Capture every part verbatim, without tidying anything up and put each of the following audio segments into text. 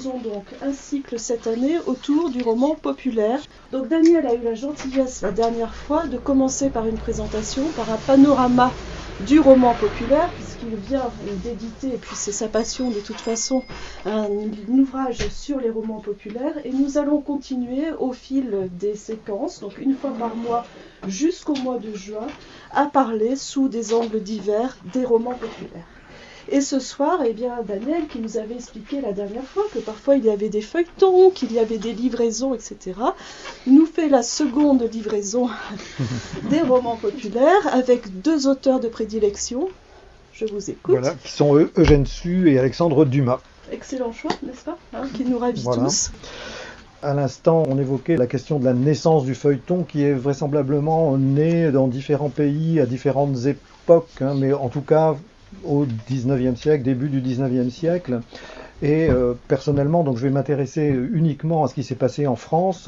proposons donc un cycle cette année autour du roman populaire. Donc Daniel a eu la gentillesse la dernière fois de commencer par une présentation, par un panorama du roman populaire, puisqu'il vient d'éditer, et puis c'est sa passion de toute façon, un, un ouvrage sur les romans populaires. Et nous allons continuer au fil des séquences, donc une fois par mois jusqu'au mois de juin, à parler sous des angles divers des romans populaires. Et ce soir, eh bien, Daniel, qui nous avait expliqué la dernière fois que parfois il y avait des feuilletons, qu'il y avait des livraisons, et cetera, nous fait la seconde livraison des romans populaires avec deux auteurs de prédilection. Je vous écoute. Voilà, qui sont Eugène Sue et Alexandre Dumas. Excellent choix, n'est-ce pas, hein, qui nous ravit voilà. tous. À l'instant, on évoquait la question de la naissance du feuilleton qui est vraisemblablement né dans différents pays à différentes époques, hein, mais en tout cas au dix-neuvième siècle, début du dix-neuvième siècle. Et euh, personnellement, donc je vais m'intéresser uniquement à ce qui s'est passé en France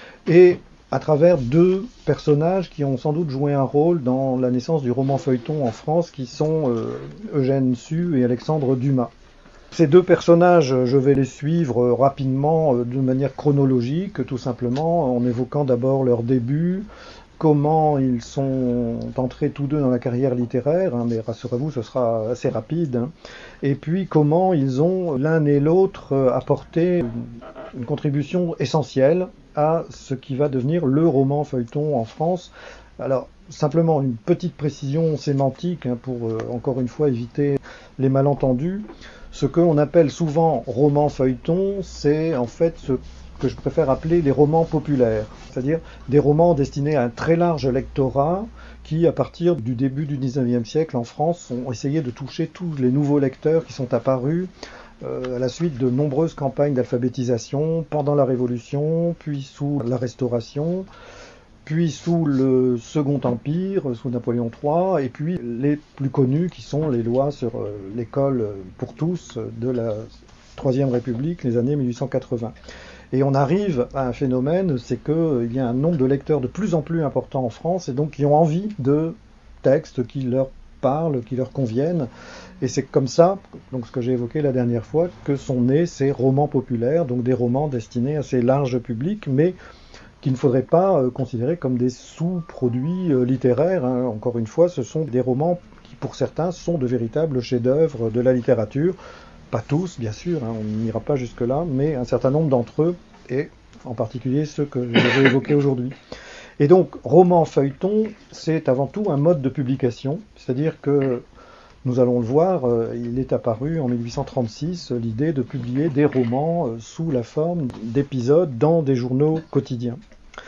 et à travers deux personnages qui ont sans doute joué un rôle dans la naissance du roman feuilleton en France, qui sont euh, Eugène Sue et Alexandre Dumas. Ces deux personnages, je vais les suivre rapidement de manière chronologique, tout simplement, en évoquant d'abord leur début, comment ils sont entrés tous deux dans la carrière littéraire, hein, mais rassurez-vous, ce sera assez rapide, hein, et puis comment ils ont l'un et l'autre apporté une contribution essentielle à ce qui va devenir le roman feuilleton en France. Alors, simplement une petite précision sémantique, hein, pour euh, encore une fois éviter les malentendus. Ce qu'on appelle souvent roman feuilleton, c'est en fait ce que je préfère appeler les romans populaires, c'est-à-dire des romans destinés à un très large lectorat qui, à partir du début du dix-neuvième siècle en France, ont essayé de toucher tous les nouveaux lecteurs qui sont apparus euh, à la suite de nombreuses campagnes d'alphabétisation pendant la Révolution, puis sous la Restauration, puis sous le Second Empire, sous Napoléon trois, et puis les plus connus qui sont les lois sur euh, l'école pour tous de la Troisième République, les années mille huit cent quatre-vingts. Et on arrive à un phénomène, c'est qu'il euh, y a un nombre de lecteurs de plus en plus important en France, et donc qui ont envie de textes qui leur parlent, qui leur conviennent. Et c'est comme ça, donc ce que j'ai évoqué la dernière fois, que sont nés ces romans populaires, donc des romans destinés à ces larges publics, mais qu'il ne faudrait pas euh, considérer comme des sous-produits euh, littéraires. Hein. Encore une fois, ce sont des romans qui, pour certains, sont de véritables chefs-d'œuvre de la littérature. Pas tous, bien sûr, hein, on n'ira pas jusque-là, mais un certain nombre d'entre eux, et en particulier ceux que je vais évoquer aujourd'hui. Et donc, roman feuilleton, c'est avant tout un mode de publication, c'est-à-dire que, nous allons le voir, euh, il est apparu en mille huit cent trente-six, euh, l'idée de publier des romans euh, sous la forme d'épisodes dans des journaux quotidiens.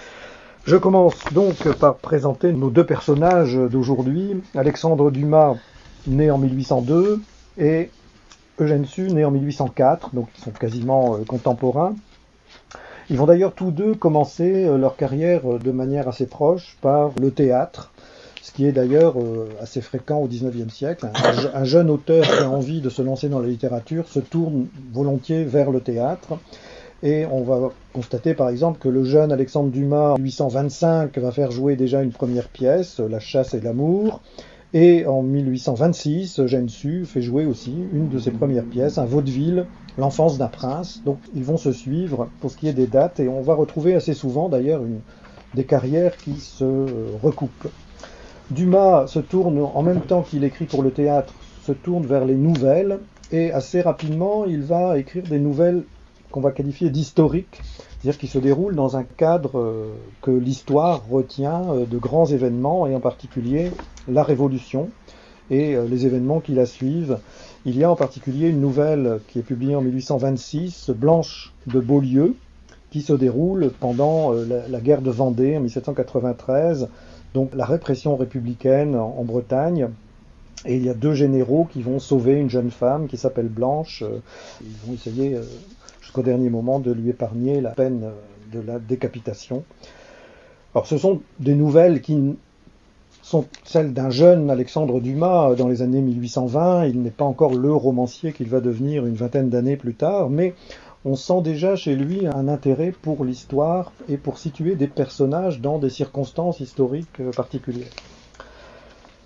Je commence donc par présenter nos deux personnages d'aujourd'hui, Alexandre Dumas, né en mille huit cent deux, et Eugène Sue, né en mille huit cent quatre, donc ils sont quasiment euh, contemporains. Ils vont d'ailleurs tous deux commencer euh, leur carrière euh, de manière assez proche par le théâtre, ce qui est d'ailleurs euh, assez fréquent au dix-neuvième siècle. Un, un jeune auteur qui a envie de se lancer dans la littérature se tourne volontiers vers le théâtre. Et on va constater par exemple que le jeune Alexandre Dumas, en mille huit cent vingt-cinq, va faire jouer déjà une première pièce, La chasse et l'amour. Et en mille huit cent vingt-six, Eugène Sue fait jouer aussi une de ses premières pièces, un vaudeville, L'enfance d'un prince. Donc ils vont se suivre pour ce qui est des dates, et on va retrouver assez souvent d'ailleurs une, des carrières qui se euh, recoupent. Dumas se tourne, en même temps qu'il écrit pour le théâtre, se tourne vers les nouvelles, et assez rapidement il va écrire des nouvelles qu'on va qualifier d'historiques, c'est-à-dire qui se déroulent dans un cadre euh, que l'histoire retient euh, de grands événements, et en particulier la Révolution et euh, les événements qui la suivent. Il y a en particulier une nouvelle qui est publiée en mille huit cent vingt-six, Blanche de Beaulieu, qui se déroule pendant euh, la, la guerre de Vendée en mille sept cent quatre-vingt-treize, donc la répression républicaine en, en Bretagne. Et il y a deux généraux qui vont sauver une jeune femme qui s'appelle Blanche. Euh, ils vont essayer euh, jusqu'au dernier moment de lui épargner la peine euh, de la décapitation. Alors ce sont des nouvelles qui sont celles d'un jeune Alexandre Dumas dans les années mille huit cent vingt. Il n'est pas encore le romancier qu'il va devenir une vingtaine d'années plus tard, mais on sent déjà chez lui un intérêt pour l'histoire et pour situer des personnages dans des circonstances historiques particulières.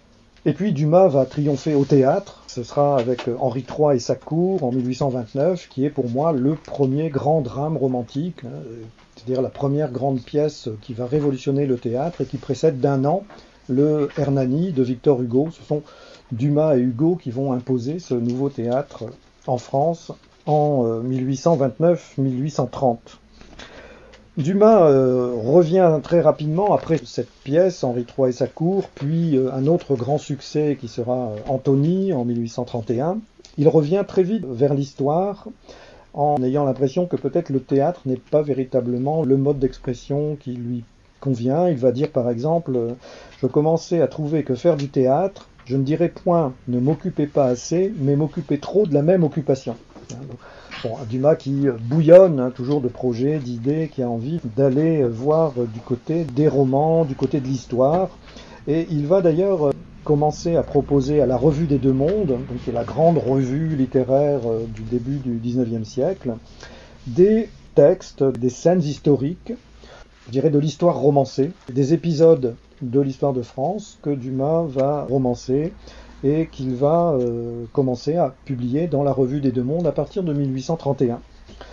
Et puis Dumas va triompher au théâtre. Ce sera avec Henri trois et sa cour en mille huit cent vingt-neuf, qui est pour moi le premier grand drame romantique, hein, c'est-à-dire la première grande pièce qui va révolutionner le théâtre et qui précède d'un an le Hernani de Victor Hugo. Ce sont Dumas et Hugo qui vont imposer ce nouveau théâtre en France en mille huit cent vingt-neuf mille huit cent trente. Dumas euh, revient très rapidement après cette pièce, Henri trois et sa cour, puis euh, un autre grand succès qui sera euh, Antony en mille huit cent trente et un. Il revient très vite vers l'histoire en ayant l'impression que peut-être le théâtre n'est pas véritablement le mode d'expression qui lui convient. Il va dire par exemple euh, « Je commençais à trouver que faire du théâtre, je ne dirais point ne m'occuper pas assez, mais m'occuper trop de la même occupation ». Bon, Dumas qui bouillonne hein, toujours de projets, d'idées, qui a envie d'aller voir du côté des romans, du côté de l'histoire. Et il va d'ailleurs commencer à proposer à la Revue des Deux Mondes, donc qui est la grande revue littéraire du début du dix-neuvième siècle, des textes, des scènes historiques, je dirais de l'histoire romancée, des épisodes de l'histoire de France que Dumas va romancer et qu'il va euh, commencer à publier dans la Revue des Deux Mondes à partir de mille huit cent trente et un.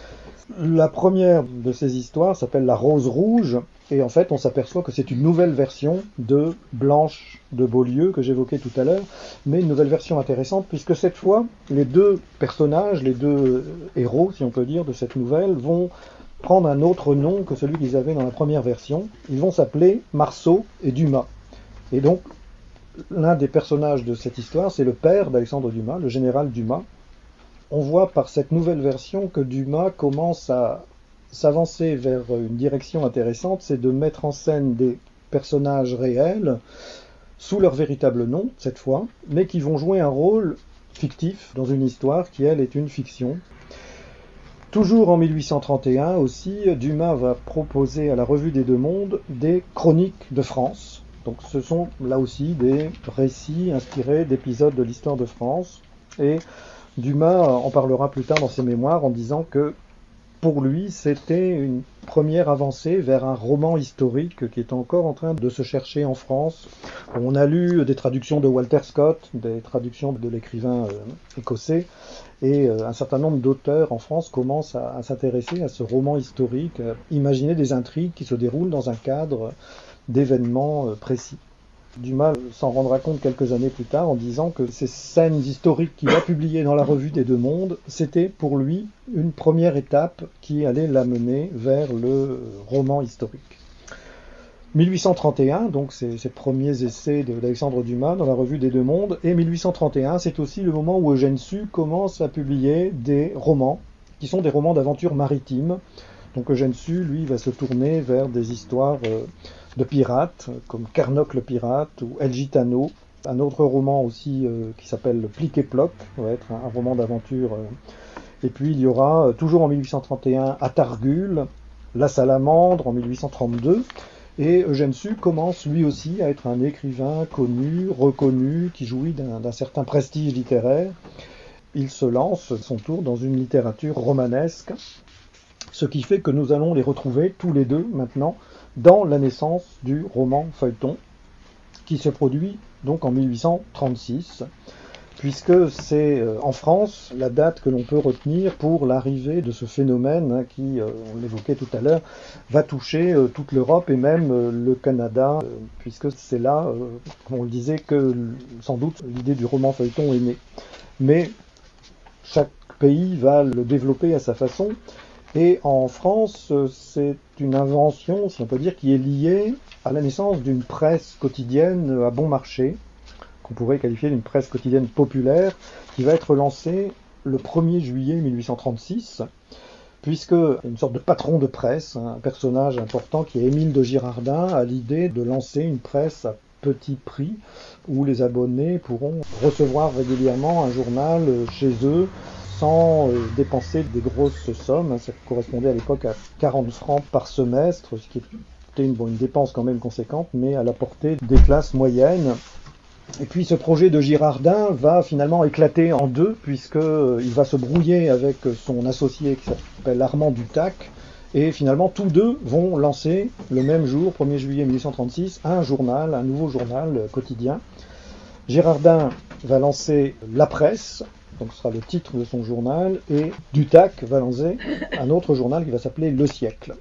La première de ces histoires s'appelle La Rose Rouge, et en fait on s'aperçoit que c'est une nouvelle version de Blanche de Beaulieu que j'évoquais tout à l'heure, mais une nouvelle version intéressante puisque cette fois les deux personnages, les deux héros si on peut dire de cette nouvelle vont prendre un autre nom que celui qu'ils avaient dans la première version. Ils vont s'appeler Marceau et Dumas. Et donc l'un des personnages de cette histoire, c'est le père d'Alexandre Dumas, le général Dumas. On voit par cette nouvelle version que Dumas commence à s'avancer vers une direction intéressante, c'est de mettre en scène des personnages réels, sous leur véritable nom, cette fois, mais qui vont jouer un rôle fictif dans une histoire qui, elle, est une fiction. Toujours en mille huit cent trente et un aussi, Dumas va proposer à la Revue des Deux Mondes des chroniques de France. Donc ce sont là aussi des récits inspirés d'épisodes de l'histoire de France. Et Dumas en parlera plus tard dans ses mémoires en disant que pour lui c'était une première avancée vers un roman historique qui est encore en train de se chercher en France. On a lu des traductions de Walter Scott, des traductions de l'écrivain écossais, et un certain nombre d'auteurs en France commencent à, à s'intéresser à ce roman historique, à imaginer des intrigues qui se déroulent dans un cadre d'événements précis. Dumas s'en rendra compte quelques années plus tard en disant que ces scènes historiques qu'il a publiées dans la Revue des Deux Mondes, c'était pour lui une première étape qui allait l'amener vers le roman historique. mille huit cent trente et un, donc c'est ces premiers essais d'Alexandre Dumas dans la Revue des Deux Mondes, et mille huit cent trente et un, c'est aussi le moment où Eugène Sue commence à publier des romans, qui sont des romans d'aventure maritime. Donc Eugène Sue, lui, va se tourner vers des histoires euh, de pirates, comme Carnoc le pirate ou El Gitano. Un autre roman aussi euh, qui s'appelle Plic et Ploc, va être un, un roman d'aventure. Euh. Et puis il y aura, euh, toujours en mille huit cent trente et un, Atargule, La Salamandre en mille huit cent trente-deux. Et Eugène Sue commence lui aussi à être un écrivain connu, reconnu, qui jouit d'un, d'un certain prestige littéraire. Il se lance, à son tour, dans une littérature romanesque, ce qui fait que nous allons les retrouver tous les deux maintenant dans la naissance du roman feuilleton, qui se produit donc en mille huit cent trente-six, puisque c'est euh, en France la date que l'on peut retenir pour l'arrivée de ce phénomène hein, qui, euh, on l'évoquait tout à l'heure, va toucher euh, toute l'Europe et même euh, le Canada, euh, puisque c'est là, euh, comme on le disait, que sans doute l'idée du roman feuilleton est née. Mais chaque pays va le développer à sa façon. Et en France, c'est une invention, si on peut dire, qui est liée à la naissance d'une presse quotidienne à bon marché, qu'on pourrait qualifier d'une presse quotidienne populaire, qui va être lancée le premier juillet mille huit cent trente-six, puisque une sorte de patron de presse, un personnage important qui est Émile de Girardin, a l'idée de lancer une presse à petit prix, où les abonnés pourront recevoir régulièrement un journal chez eux, sans euh, dépenser des grosses sommes. Ça correspondait à l'époque à quarante francs par semestre, ce qui était une, bon, une dépense quand même conséquente, mais à la portée des classes moyennes. Et puis ce projet de Girardin va finalement éclater en deux, puisqu'il euh, va se brouiller avec son associé qui s'appelle Armand Dutac, et finalement tous deux vont lancer le même jour, premier juillet mille huit cent trente-six, un journal, un nouveau journal quotidien, Girardin va lancer La Presse, donc ce sera le titre de son journal, et Dutac va lancer un autre journal qui va s'appeler Le Siècle.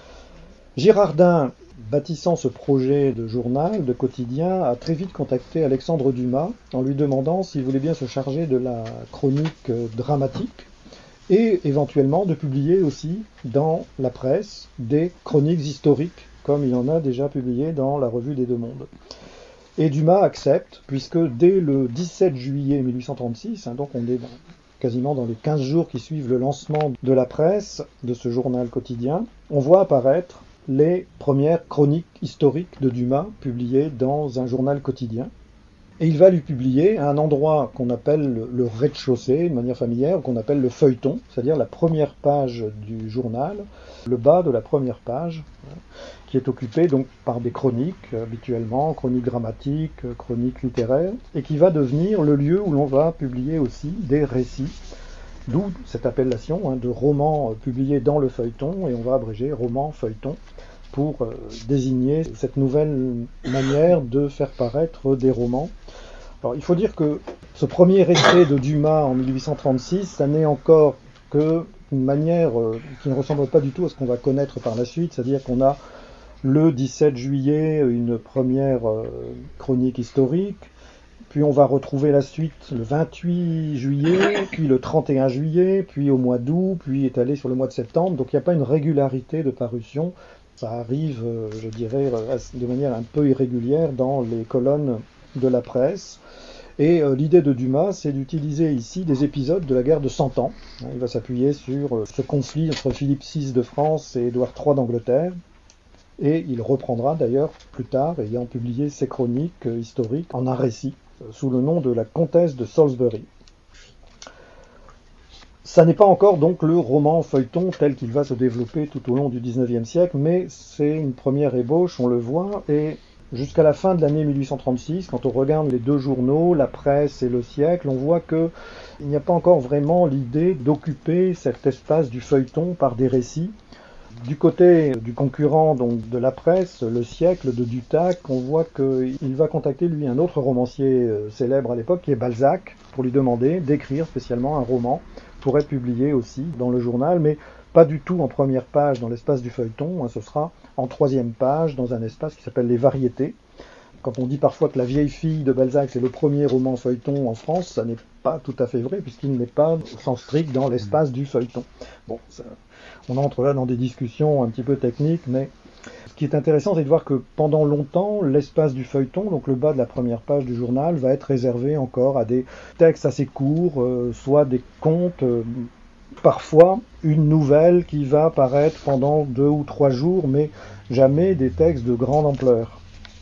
Girardin, bâtissant ce projet de journal, de quotidien, a très vite contacté Alexandre Dumas en lui demandant s'il voulait bien se charger de la chronique dramatique et éventuellement de publier aussi dans La Presse des chroniques historiques, comme il en a déjà publié dans la Revue des Deux Mondes. Et Dumas accepte, puisque dès le dix-sept juillet mille huit cent trente-six, hein, donc on est dans, quasiment dans les quinze jours qui suivent le lancement de La Presse, de ce journal quotidien, on voit apparaître les premières chroniques historiques de Dumas publiées dans un journal quotidien. Et il va lui publier à un endroit qu'on appelle le rez-de-chaussée, de manière familière, qu'on appelle le feuilleton, c'est-à-dire la première page du journal, le bas de la première page, qui est occupé donc par des chroniques, habituellement, chroniques dramatiques, chroniques littéraires, et qui va devenir le lieu où l'on va publier aussi des récits, d'où cette appellation hein, de roman publié dans le feuilleton, et on va abréger roman, feuilleton, pour euh, désigner cette nouvelle manière de faire paraître des romans. Alors, il faut dire que ce premier essai de Dumas en mille huit cent trente-six, ça n'est encore qu'une manière euh, qui ne ressemble pas du tout à ce qu'on va connaître par la suite, c'est-à-dire qu'on a le dix-sept juillet une première euh, chronique historique, puis on va retrouver la suite le vingt-huit juillet, puis le trente et un juillet, puis au mois d'août, puis étalé sur le mois de septembre, donc il n'y a pas une régularité de parution. Ça arrive, je dirais, de manière un peu irrégulière dans les colonnes de La Presse. Et euh, l'idée de Dumas, c'est d'utiliser ici des épisodes de la guerre de Cent Ans. Il va s'appuyer sur euh, ce conflit entre Philippe six de France et Édouard trois d'Angleterre. Et il reprendra d'ailleurs plus tard, ayant publié ses chroniques euh, historiques, en un récit, euh, sous le nom de la comtesse de Salisbury. Ça n'est pas encore donc le roman feuilleton tel qu'il va se développer tout au long du dix-neuvième siècle, mais c'est une première ébauche, on le voit, et jusqu'à la fin de l'année mille huit cent trente-six, quand on regarde les deux journaux, La Presse et Le Siècle, on voit qu'il n'y a pas encore vraiment l'idée d'occuper cet espace du feuilleton par des récits. Du côté du concurrent donc, de La Presse, Le Siècle de Dutac, on voit qu'il va contacter lui un autre romancier célèbre à l'époque, qui est Balzac, pour lui demander d'écrire spécialement un roman pour être publié aussi dans le journal, mais pas du tout en première page dans l'espace du feuilleton, hein, ce sera en troisième page dans un espace qui s'appelle Les Variétés. Quand on dit parfois que La Vieille Fille de Balzac c'est le premier roman feuilleton en France, ça n'est pas tout à fait vrai puisqu'il n'est pas au sens strict dans l'espace du feuilleton. Bon, ça, on entre là dans des discussions un petit peu techniques, mais ce qui est intéressant, c'est de voir que pendant longtemps, l'espace du feuilleton, donc le bas de la première page du journal, va être réservé encore à des textes assez courts, euh, soit des contes, euh, parfois une nouvelle qui va paraître pendant deux ou trois jours, mais jamais des textes de grande ampleur.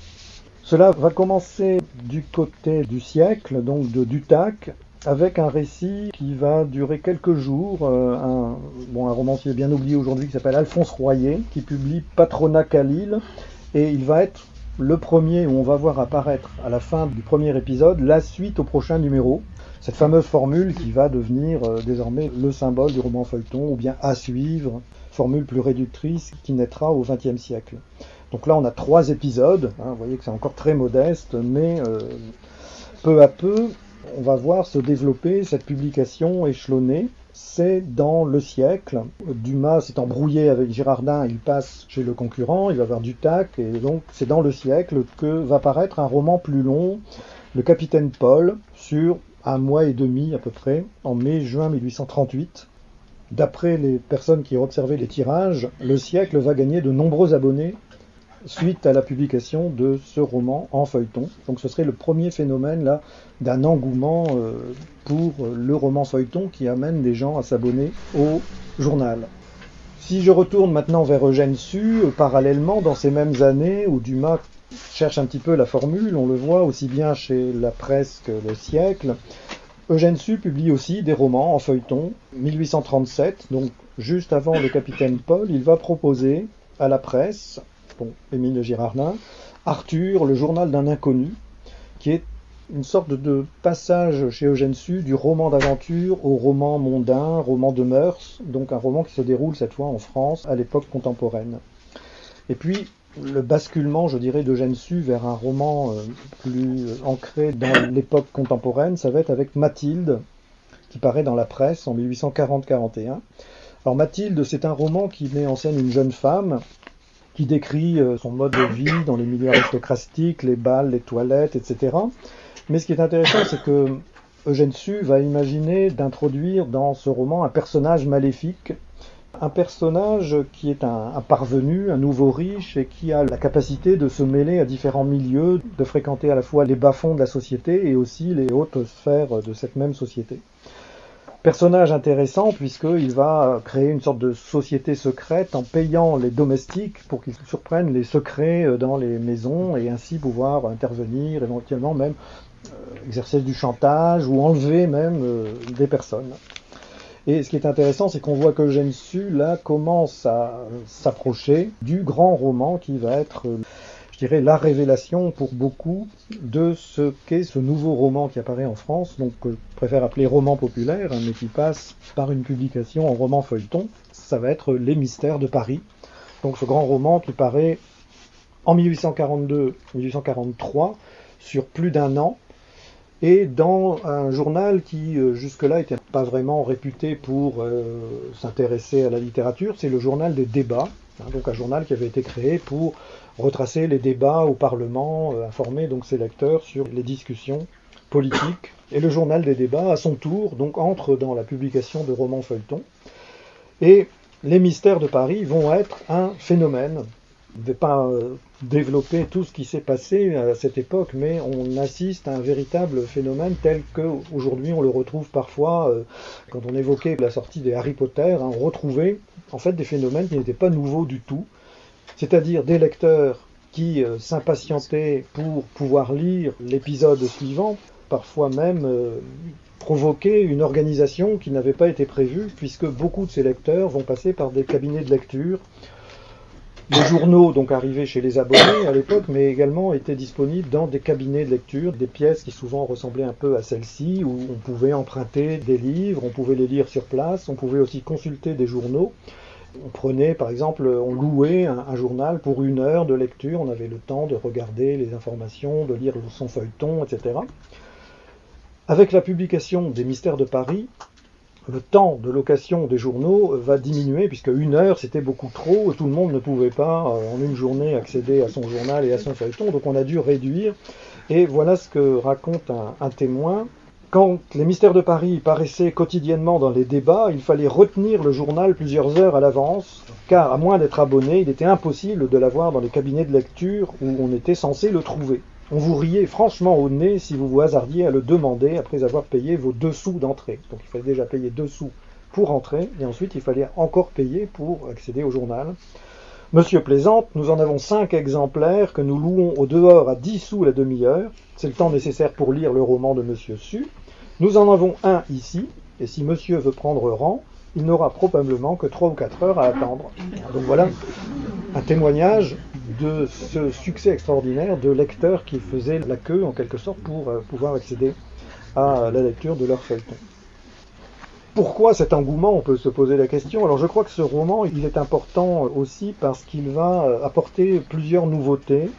Cela va commencer du côté du siècle, donc de Dutac, avec un récit qui va durer quelques jours, euh, un, bon, un romancier bien oublié aujourd'hui qui s'appelle Alphonse Royer, qui publie Patronat Khalil, et il va être le premier où on va voir apparaître à la fin du premier épisode la suite au prochain numéro, cette fameuse formule qui va devenir euh, désormais le symbole du roman feuilleton, ou bien à suivre, formule plus réductrice qui naîtra au vingtième siècle. Donc là on a trois épisodes, hein, vous voyez que c'est encore très modeste, mais euh, peu à peu, on va voir se développer cette publication échelonnée. C'est dans Le Siècle. Dumas s'est embrouillé avec Girardin, il passe chez le concurrent, il va voir Dutac, et donc c'est dans Le Siècle que va paraître un roman plus long, Le Capitaine Paul, sur un mois et demi à peu près, en mai-juin mille huit cent trente-huit. D'après les personnes qui ont observé les tirages, Le Siècle va gagner de nombreux abonnés suite à la publication de ce roman en feuilleton. Donc ce serait le premier phénomène là d'un engouement euh, pour le roman feuilleton qui amène des gens à s'abonner au journal. Si je retourne maintenant vers Eugène Sue, euh, parallèlement dans ces mêmes années où Dumas cherche un petit peu la formule, on le voit aussi bien chez La Presse que Le Siècle, Eugène Sue publie aussi des romans en feuilleton. mille huit cent trente-sept, donc juste avant Le Capitaine Paul, il va proposer à La Presse, bon, Émile de Girardin, Arthur, le journal d'un inconnu, qui est une sorte de passage chez Eugène Sue du roman d'aventure au roman mondain, roman de mœurs, donc un roman qui se déroule cette fois en France à l'époque contemporaine. Et puis, le basculement, je dirais, d'Eugène Sue vers un roman euh, plus ancré dans l'époque contemporaine, ça va être avec Mathilde, qui paraît dans la presse en mille huit cent quarante quarante et un. Alors Mathilde, c'est un roman qui met en scène une jeune femme qui décrit son mode de vie dans les milieux aristocratiques, les bals, les toilettes, et cetera. Mais ce qui est intéressant, c'est que Eugène Sue va imaginer d'introduire dans ce roman un personnage maléfique, un personnage qui est un, un parvenu, un nouveau riche, et qui a la capacité de se mêler à différents milieux, de fréquenter à la fois les bas-fonds de la société et aussi les hautes sphères de cette même société. Personnage intéressant puisqu'il va créer une sorte de société secrète en payant les domestiques pour qu'ils surprennent les secrets dans les maisons et ainsi pouvoir intervenir, éventuellement même euh, exercer du chantage ou enlever même euh, des personnes. Et ce qui est intéressant, c'est qu'on voit qu'Eugène Sue, là, commence à s'approcher du grand roman qui va être, je dirais, la révélation pour beaucoup de ce qu'est ce nouveau roman qui apparaît en France, donc que je préfère appeler roman populaire, hein, mais qui passe par une publication en roman feuilleton. Ça va être Les Mystères de Paris. Donc ce grand roman qui paraît en mille huit cent quarante-deux mille huit cent quarante-trois, sur plus d'un an, et dans un journal qui euh, jusque-là n'était pas vraiment réputé pour euh, s'intéresser à la littérature, c'est le journal des débats, hein, donc un journal qui avait été créé pour retracer les débats au Parlement, euh, informer donc ses lecteurs sur les discussions politiques. Et le journal des débats, à son tour, donc entre dans la publication de romans feuilletons. Et les mystères de Paris vont être un phénomène. Je ne vais pas euh, développer tout ce qui s'est passé à cette époque, mais on assiste à un véritable phénomène tel qu'aujourd'hui on le retrouve parfois, euh, quand on évoquait la sortie des Harry Potter, hein, on retrouvait en fait des phénomènes qui n'étaient pas nouveaux du tout, c'est-à-dire des lecteurs qui euh, s'impatientaient pour pouvoir lire l'épisode suivant, parfois même euh, provoquer une organisation qui n'avait pas été prévue, puisque beaucoup de ces lecteurs vont passer par des cabinets de lecture. Les journaux, donc arrivaient chez les abonnés à l'époque, mais également étaient disponibles dans des cabinets de lecture, des pièces qui souvent ressemblaient un peu à celle-ci, où on pouvait emprunter des livres, on pouvait les lire sur place, on pouvait aussi consulter des journaux. On prenait, par exemple, on louait un, un journal pour une heure de lecture, on avait le temps de regarder les informations, de lire son feuilleton, et cetera. Avec la publication des Mystères de Paris, le temps de location des journaux va diminuer, puisque une heure c'était beaucoup trop, tout le monde ne pouvait pas en une journée accéder à son journal et à son feuilleton, donc on a dû réduire. Et voilà ce que raconte un, un témoin. Quand les Mystères de Paris paraissaient quotidiennement dans les débats, il fallait retenir le journal plusieurs heures à l'avance, car à moins d'être abonné, il était impossible de l'avoir dans les cabinets de lecture où on était censé le trouver. On vous riait franchement au nez si vous vous hasardiez à le demander après avoir payé vos deux sous d'entrée. Donc il fallait déjà payer deux sous pour entrer, et ensuite il fallait encore payer pour accéder au journal. Monsieur plaisante, nous en avons cinq exemplaires que nous louons au dehors à dix sous la demi-heure. C'est le temps nécessaire pour lire le roman de Monsieur Sue. Nous en avons un ici, et si monsieur veut prendre rang, il n'aura probablement que trois ou quatre heures à attendre. Donc voilà un témoignage de ce succès extraordinaire de lecteurs qui faisaient la queue, en quelque sorte, pour euh, pouvoir accéder à la lecture de leur feuilleton. Pourquoi cet engouement? On peut se poser la question. Alors je crois que ce roman, il est important aussi parce qu'il va apporter plusieurs nouveautés.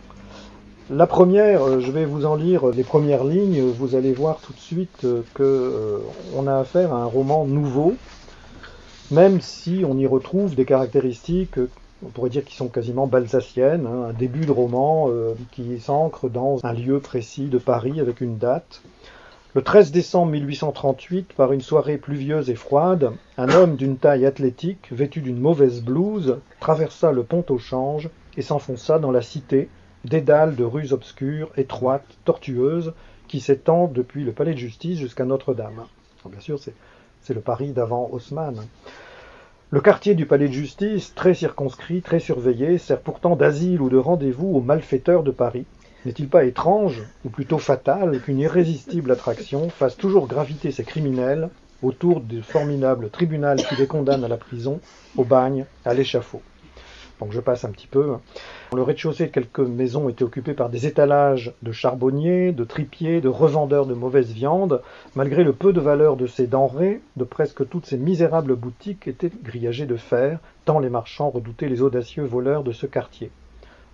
La première, je vais vous en lire les premières lignes, vous allez voir tout de suite qu'on euh, a affaire à un roman nouveau, même si on y retrouve des caractéristiques, on pourrait dire, qui sont quasiment balsaciennes, hein, un début de roman euh, qui s'ancre dans un lieu précis de Paris avec une date. Le treize décembre mille huit cent trente-huit, par une soirée pluvieuse et froide, un homme d'une taille athlétique, vêtu d'une mauvaise blouse, traversa le pont au Change et s'enfonça dans la cité, dédale de rues obscures, étroites, tortueuses, qui s'étend depuis le palais de justice jusqu'à Notre-Dame. Alors, bien sûr, c'est, c'est le Paris d'avant Haussmann. Le quartier du palais de justice, très circonscrit, très surveillé, sert pourtant d'asile ou de rendez-vous aux malfaiteurs de Paris. N'est-il pas étrange, ou plutôt fatal, qu'une irrésistible attraction fasse toujours graviter ces criminels autour du formidable tribunal qui les condamne à la prison, au bagne, à l'échafaud? Donc je passe un petit peu. Le rez-de-chaussée de quelques maisons était occupé par des étalages de charbonniers, de tripiers, de revendeurs de mauvaise viande. Malgré le peu de valeur de ces denrées, de presque toutes ces misérables boutiques étaient grillagées de fer, tant les marchands redoutaient les audacieux voleurs de ce quartier.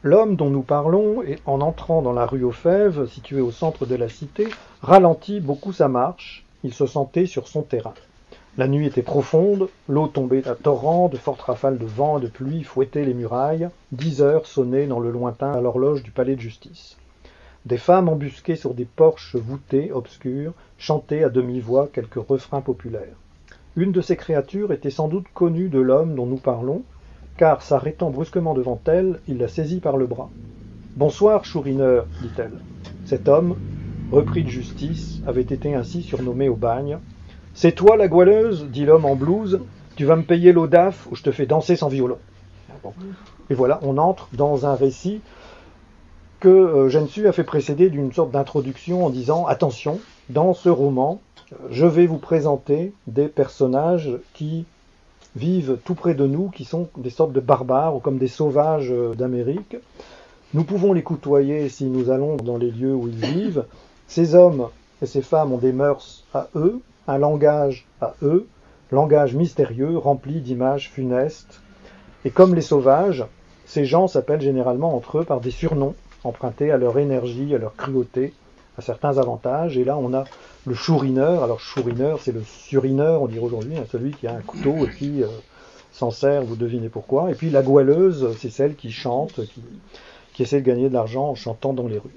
L'homme dont nous parlons, en entrant dans la rue aux Fèves, située au centre de la cité, ralentit beaucoup sa marche. Il se sentait sur son terrain. La nuit était profonde, l'eau tombait à torrents, de fortes rafales de vent et de pluie fouettaient les murailles. Dix heures sonnaient dans le lointain à l'horloge du palais de justice. Des femmes embusquées sur des porches voûtés, obscurs, chantaient à demi-voix quelques refrains populaires. Une de ces créatures était sans doute connue de l'homme dont nous parlons, car, s'arrêtant brusquement devant elle, il la saisit par le bras. « Bonsoir, Chourineur, dit-elle. Cet homme, repris de justice, avait été ainsi surnommé au bagne. « C'est toi la goualeuse, dit l'homme en blouse, tu vas me payer l'eau d'Af ou je te fais danser sans violon. Bon. » Et voilà, on entre dans un récit que euh, Gensu a fait précéder d'une sorte d'introduction en disant « Attention, dans ce roman, je vais vous présenter des personnages qui vivent tout près de nous, qui sont des sortes de barbares ou comme des sauvages d'Amérique. Nous pouvons les côtoyer si nous allons dans les lieux où ils vivent. Ces hommes et ces femmes ont des mœurs à eux, un langage à eux, langage mystérieux, rempli d'images funestes. Et comme les sauvages, ces gens s'appellent généralement entre eux par des surnoms, empruntés à leur énergie, à leur cruauté, à certains avantages. Et là, on a le chourineur. Alors, chourineur, c'est le surineur, on dirait aujourd'hui, hein, celui qui a un couteau et qui euh, s'en sert, vous devinez pourquoi. Et puis, la goualeuse, c'est celle qui chante, qui, qui essaie de gagner de l'argent en chantant dans les rues.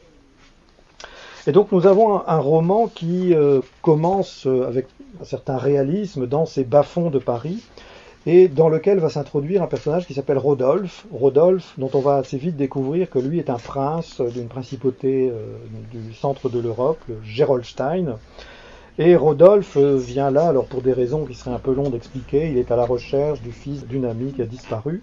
Et donc, nous avons un, un roman qui euh, commence avec un certain réalisme dans ces bas-fonds de Paris, et dans lequel va s'introduire un personnage qui s'appelle Rodolphe, Rodolphe, dont on va assez vite découvrir que lui est un prince d'une principauté euh, du centre de l'Europe, le Gerolstein. Et Rodolphe vient là, alors pour des raisons qui seraient un peu longues d'expliquer, il est à la recherche du fils d'une amie qui a disparu.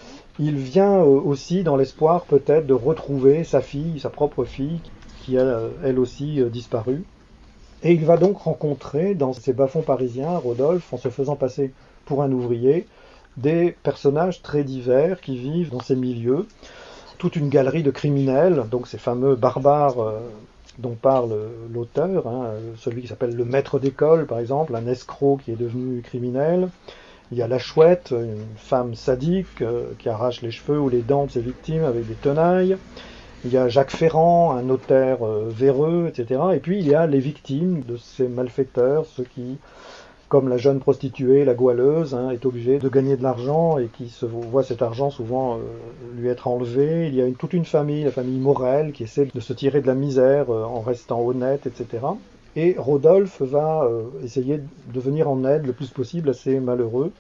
Il vient euh, aussi dans l'espoir peut-être de retrouver sa fille, sa propre fille, qui a elle aussi euh, disparu. Et il va donc rencontrer dans ces bas-fonds parisiens, Rodolphe, en se faisant passer pour un ouvrier, des personnages très divers qui vivent dans ces milieux. Toute une galerie de criminels, donc ces fameux barbares euh, dont parle l'auteur, hein, celui qui s'appelle le maître d'école, par exemple, un escroc qui est devenu criminel. Il y a la chouette, une femme sadique euh, qui arrache les cheveux ou les dents de ses victimes avec des tenailles. Il y a Jacques Ferrand, un notaire euh, véreux, et cetera. Et puis il y a les victimes de ces malfaiteurs, ceux qui, comme la jeune prostituée, la goualeuse, hein, est obligée de gagner de l'argent et qui se voit cet argent souvent euh, lui être enlevé. Il y a une, toute une famille, la famille Morel, qui essaie de se tirer de la misère euh, en restant honnête, et cetera. Et Rodolphe va euh, essayer de venir en aide le plus possible à ces malheureux.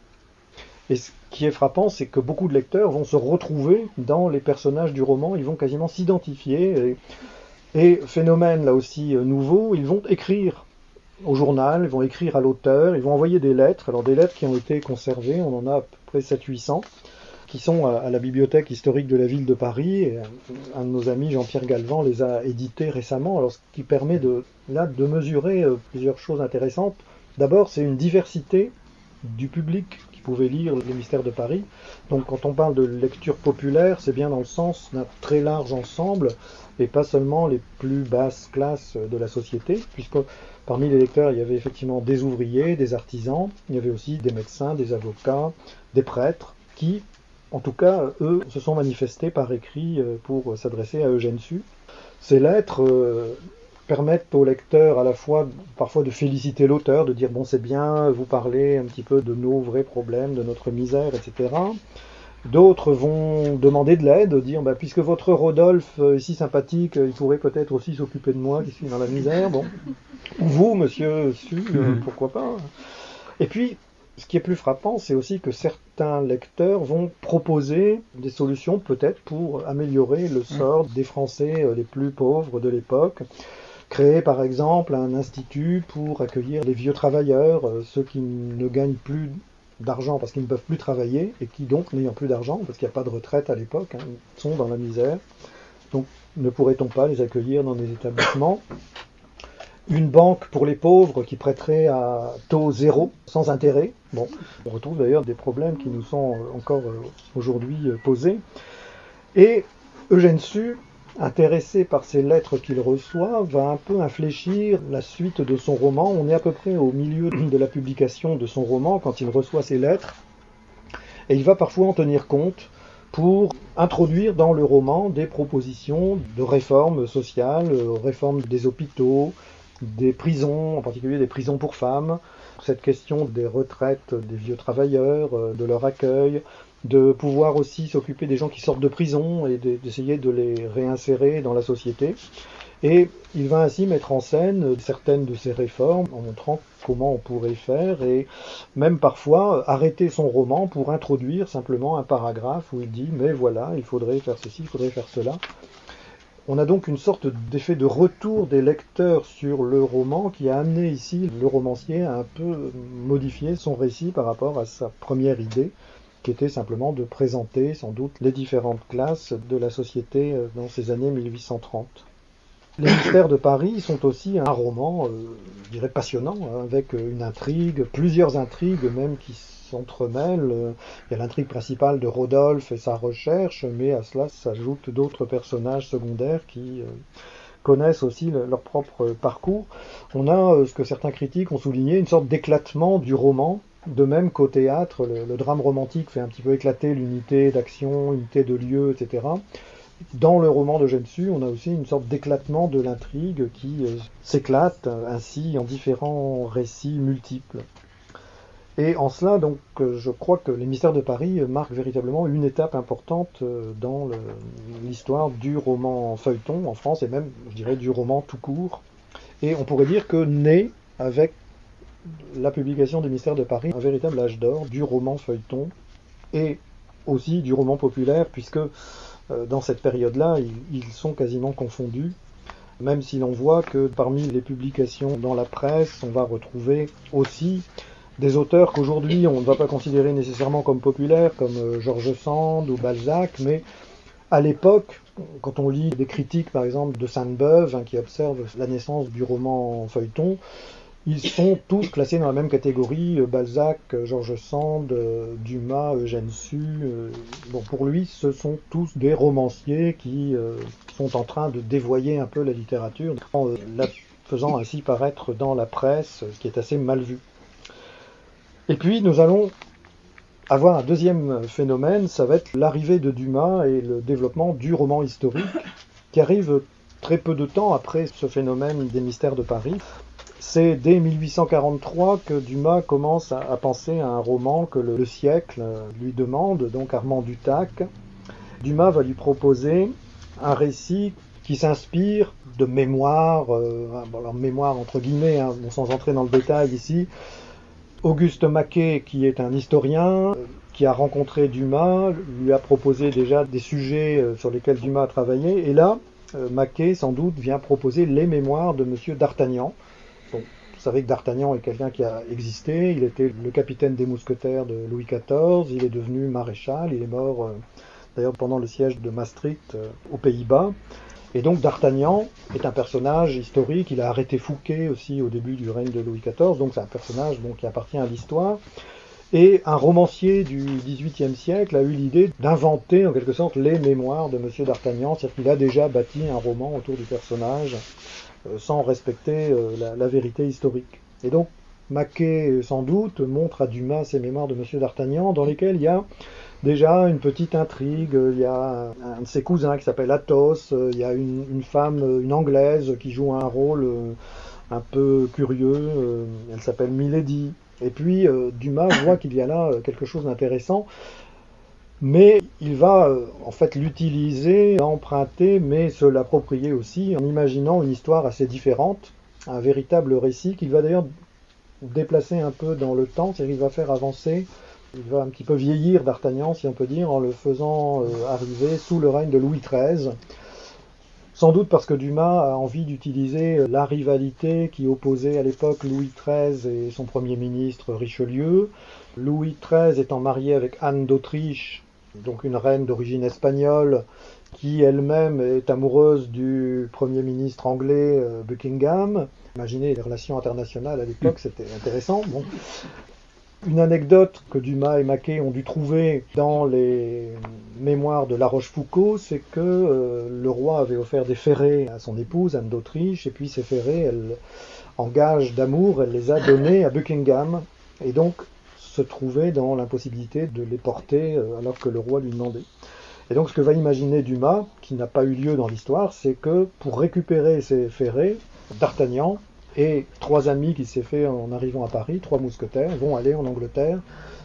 Et ce qui est frappant, c'est que beaucoup de lecteurs vont se retrouver dans les personnages du roman, ils vont quasiment s'identifier. Et, et phénomène là aussi euh, nouveau, ils vont écrire au journal, ils vont écrire à l'auteur, ils vont envoyer des lettres, alors des lettres qui ont été conservées, on en a à peu près sept cents à huit cents, qui sont à, à la bibliothèque historique de la ville de Paris, et un, un de nos amis, Jean-Pierre Galvan, les a éditées récemment, alors ce qui permet de, là, de mesurer euh, plusieurs choses intéressantes. D'abord, c'est une diversité du public qui pouvait lire les mystères de Paris. Donc quand on parle de lecture populaire, c'est bien dans le sens d'un très large ensemble, et pas seulement les plus basses classes de la société, puisque parmi les lecteurs, il y avait effectivement des ouvriers, des artisans, il y avait aussi des médecins, des avocats, des prêtres, qui, en tout cas, eux, se sont manifestés par écrit pour s'adresser à Eugène Sue. Ces lettres euh, permettent au lecteur à la fois parfois de féliciter l'auteur, de dire « bon, c'est bien, vous parlez un petit peu de nos vrais problèmes, de notre misère, et cetera » D'autres vont demander de l'aide, dire bah, « puisque votre Rodolphe est si sympathique, il pourrait peut-être aussi s'occuper de moi qui suis dans la misère. » Bon. Ou vous, monsieur Sue, euh, pourquoi pas. Et puis, ce qui est plus frappant, c'est aussi que certains lecteurs vont proposer des solutions peut-être pour améliorer le sort des Français les plus pauvres de l'époque. Créer par exemple un institut pour accueillir les vieux travailleurs, ceux qui ne gagnent plus d'argent parce qu'ils ne peuvent plus travailler et qui donc, n'ayant plus d'argent, parce qu'il n'y a pas de retraite à l'époque, hein, sont dans la misère. Donc ne pourrait-on pas les accueillir dans des établissements ? Une banque pour les pauvres qui prêterait à taux zéro, sans intérêt. Bon, on retrouve d'ailleurs des problèmes qui nous sont encore aujourd'hui posés. Et Eugène Sue, intéressé par ces lettres qu'il reçoit, va un peu infléchir la suite de son roman. On est à peu près au milieu de la publication de son roman quand il reçoit ces lettres. Et il va parfois en tenir compte pour introduire dans le roman des propositions de réformes sociales, réformes des hôpitaux, des prisons, en particulier des prisons pour femmes, cette question des retraites des vieux travailleurs, de leur accueil, de pouvoir aussi s'occuper des gens qui sortent de prison et d'essayer de les réinsérer dans la société. Et il va ainsi mettre en scène certaines de ces réformes en montrant comment on pourrait faire et même parfois arrêter son roman pour introduire simplement un paragraphe où il dit « mais voilà, il faudrait faire ceci, il faudrait faire cela ». On a donc une sorte d'effet de retour des lecteurs sur le roman qui a amené ici le romancier à un peu modifier son récit par rapport à sa première idée, qui était simplement de présenter sans doute les différentes classes de la société dans ces années mille huit cent trente. Les Mystères de Paris sont aussi un roman, euh, je dirais, passionnant, hein, avec une intrigue, plusieurs intrigues même qui s'entremêlent. Il y a l'intrigue principale de Rodolphe et sa recherche, mais à cela s'ajoutent d'autres personnages secondaires qui euh, connaissent aussi le, leur propre parcours. On a euh, ce que certains critiques ont souligné, une sorte d'éclatement du roman. De même qu'au théâtre, le, le drame romantique fait un petit peu éclater l'unité d'action, l'unité de lieu, et cetera. Dans le roman de Gensu, on a aussi une sorte d'éclatement de l'intrigue qui euh, s'éclate euh, ainsi en différents récits multiples. Et en cela, donc, euh, je crois que Les Mystères de Paris euh, marquent véritablement une étape importante euh, dans l'histoire du roman feuilleton en France et même, je dirais, du roman tout court. Et on pourrait dire que naît avec la publication des Mystères de Paris un véritable âge d'or du roman feuilleton et aussi du roman populaire, puisque dans cette période-là, ils sont quasiment confondus, même si l'on voit que parmi les publications dans la presse, on va retrouver aussi des auteurs qu'aujourd'hui on ne va pas considérer nécessairement comme populaires, comme George Sand ou Balzac, mais à l'époque, quand on lit des critiques par exemple de Sainte-Beuve, hein, qui observent la naissance du roman feuilleton, ils sont tous classés dans la même catégorie, Balzac, George Sand, Dumas, Eugène Sue. Bon, pour lui, ce sont tous des romanciers qui euh, sont en train de dévoyer un peu la littérature, en euh, la faisant ainsi paraître dans la presse, ce qui est assez mal vu. Et puis, nous allons avoir un deuxième phénomène, ça va être l'arrivée de Dumas et le développement du roman historique, qui arrive très peu de temps après ce phénomène des Mystères de Paris. C'est dès mille huit cent quarante-trois que Dumas commence à, à penser à un roman que le, le siècle lui demande, donc Armand Dutac. Dumas va lui proposer un récit qui s'inspire de mémoires, euh, bon, alors mémoire entre guillemets, hein, bon, sans entrer dans le détail ici. Auguste Maquet, qui est un historien, qui a rencontré Dumas, lui a proposé déjà des sujets sur lesquels Dumas a travaillé, et là, euh, Maquet, sans doute, vient proposer les mémoires de Monsieur d'Artagnan. Bon, vous savez que d'Artagnan est quelqu'un qui a existé, il était le capitaine des mousquetaires de Louis quatorze, il est devenu maréchal, il est mort euh, d'ailleurs pendant le siège de Maastricht euh, aux Pays-Bas. Et donc d'Artagnan est un personnage historique, il a arrêté Fouquet aussi au début du règne de Louis quatorze, donc c'est un personnage donc, qui appartient à l'histoire. Et un romancier du dix-huitième siècle a eu l'idée d'inventer en quelque sorte les mémoires de Monsieur d'Artagnan, c'est-à-dire qu'il a déjà bâti un roman autour du personnage euh, sans respecter euh, la, la vérité historique. Et donc Maquet, sans doute, montre à Dumas ses mémoires de Monsieur d'Artagnan, dans lesquelles il y a déjà une petite intrigue, il y a un de ses cousins qui s'appelle Athos, il y a une, une femme, une anglaise qui joue un rôle un peu curieux, elle s'appelle Milady. Et puis Dumas voit qu'il y a là quelque chose d'intéressant, mais il va en fait l'utiliser, l'emprunter, mais se l'approprier aussi en imaginant une histoire assez différente, un véritable récit qu'il va d'ailleurs déplacer un peu dans le temps, c'est-à-dire qu'il va faire avancer. Il va un petit peu vieillir d'Artagnan, si on peut dire, en le faisant euh, arriver sous le règne de Louis treize. Sans doute parce que Dumas a envie d'utiliser la rivalité qui opposait à l'époque Louis treize et son premier ministre Richelieu. Louis treize étant marié avec Anne d'Autriche, donc une reine d'origine espagnole, qui elle-même est amoureuse du premier ministre anglais euh, Buckingham. Imaginez les relations internationales à l'époque, c'était intéressant. Bon. Une anecdote que Dumas et Maquet ont dû trouver dans les mémoires de La Rochefoucauld, c'est que euh, le roi avait offert des ferrets à son épouse, Anne d'Autriche, et puis ces ferrets, elle, en gage d'amour, elle les a donnés à Buckingham. Et donc, se trouvait dans l'impossibilité de les porter euh, alors que le roi lui demandait. Et donc ce que va imaginer Dumas, qui n'a pas eu lieu dans l'histoire, c'est que pour récupérer ces ferrets, D'Artagnan et trois amis qu'il s'est fait en arrivant à Paris, trois mousquetaires, vont aller en Angleterre,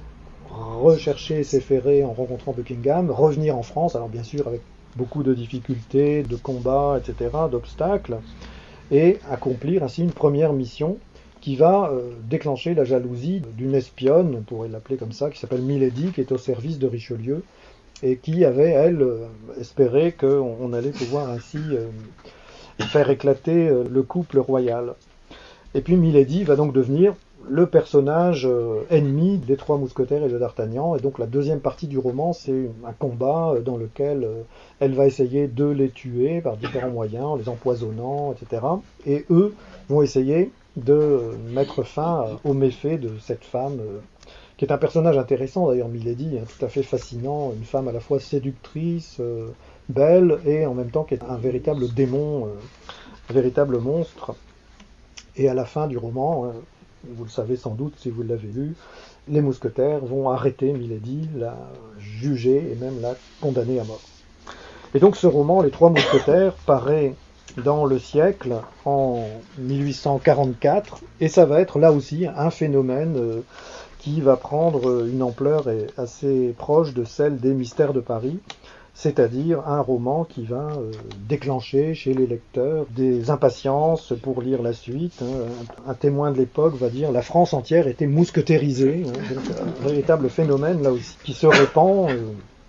rechercher ces ferrets en rencontrant Buckingham, revenir en France, alors bien sûr avec beaucoup de difficultés, de combats, et cetera, d'obstacles, et accomplir ainsi une première mission qui va euh, déclencher la jalousie d'une espionne, on pourrait l'appeler comme ça, qui s'appelle Milady, qui est au service de Richelieu, et qui avait, elle, euh, espéré qu'on on allait pouvoir ainsi euh, faire éclater euh, le couple royal. Et puis Milady va donc devenir le personnage euh, ennemi des trois mousquetaires et de D'Artagnan, et donc la deuxième partie du roman, c'est un combat euh, dans lequel euh, elle va essayer de les tuer par différents moyens, en les empoisonnant, et cetera. Et eux vont essayer de mettre fin aux méfaits de cette femme, euh, qui est un personnage intéressant d'ailleurs, Milady, hein, tout à fait fascinant, une femme à la fois séductrice, euh, belle, et en même temps qui est un véritable démon, euh, un véritable monstre. Et à la fin du roman, euh, vous le savez sans doute si vous l'avez lu, les mousquetaires vont arrêter Milady, la juger et même la condamner à mort. Et donc ce roman, Les Trois Mousquetaires, paraît dans le siècle en mille huit cent quarante-quatre, et ça va être là aussi un phénomène euh, qui va prendre une ampleur assez proche de celle des Mystères de Paris, c'est-à-dire un roman qui va euh, déclencher chez les lecteurs des impatiences pour lire la suite. Hein. Un, un témoin de l'époque va dire « la France entière était mousquetérisée hein. ». Donc un véritable phénomène là aussi qui se répand. Euh,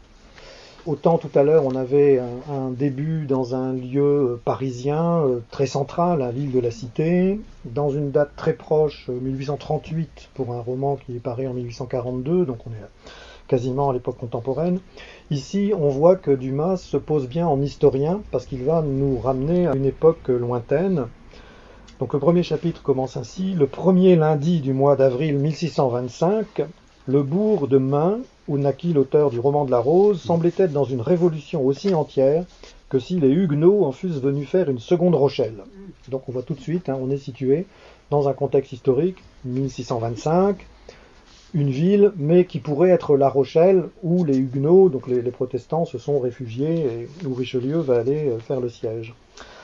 autant tout à l'heure on avait un, un début dans un lieu parisien euh, très central, à l'île de la Cité, dans une date très proche, mille huit cent trente-huit, pour un roman qui est paru en mille huit cent quarante-deux, donc on est quasiment à l'époque contemporaine. Ici, on voit que Dumas se pose bien en historien, parce qu'il va nous ramener à une époque lointaine. Donc le premier chapitre commence ainsi. Le premier lundi du mois d'avril mille six cent vingt-cinq, le bourg de Maing, où naquit l'auteur du roman de la Rose, semblait être dans une révolution aussi entière que si les Huguenots en fussent venus faire une seconde Rochelle. Donc on voit tout de suite, hein, on est situé dans un contexte historique, mille six cent vingt-cinq, une ville, mais qui pourrait être La Rochelle, où les Huguenots, donc les, les protestants, se sont réfugiés et où Richelieu va aller faire le siège.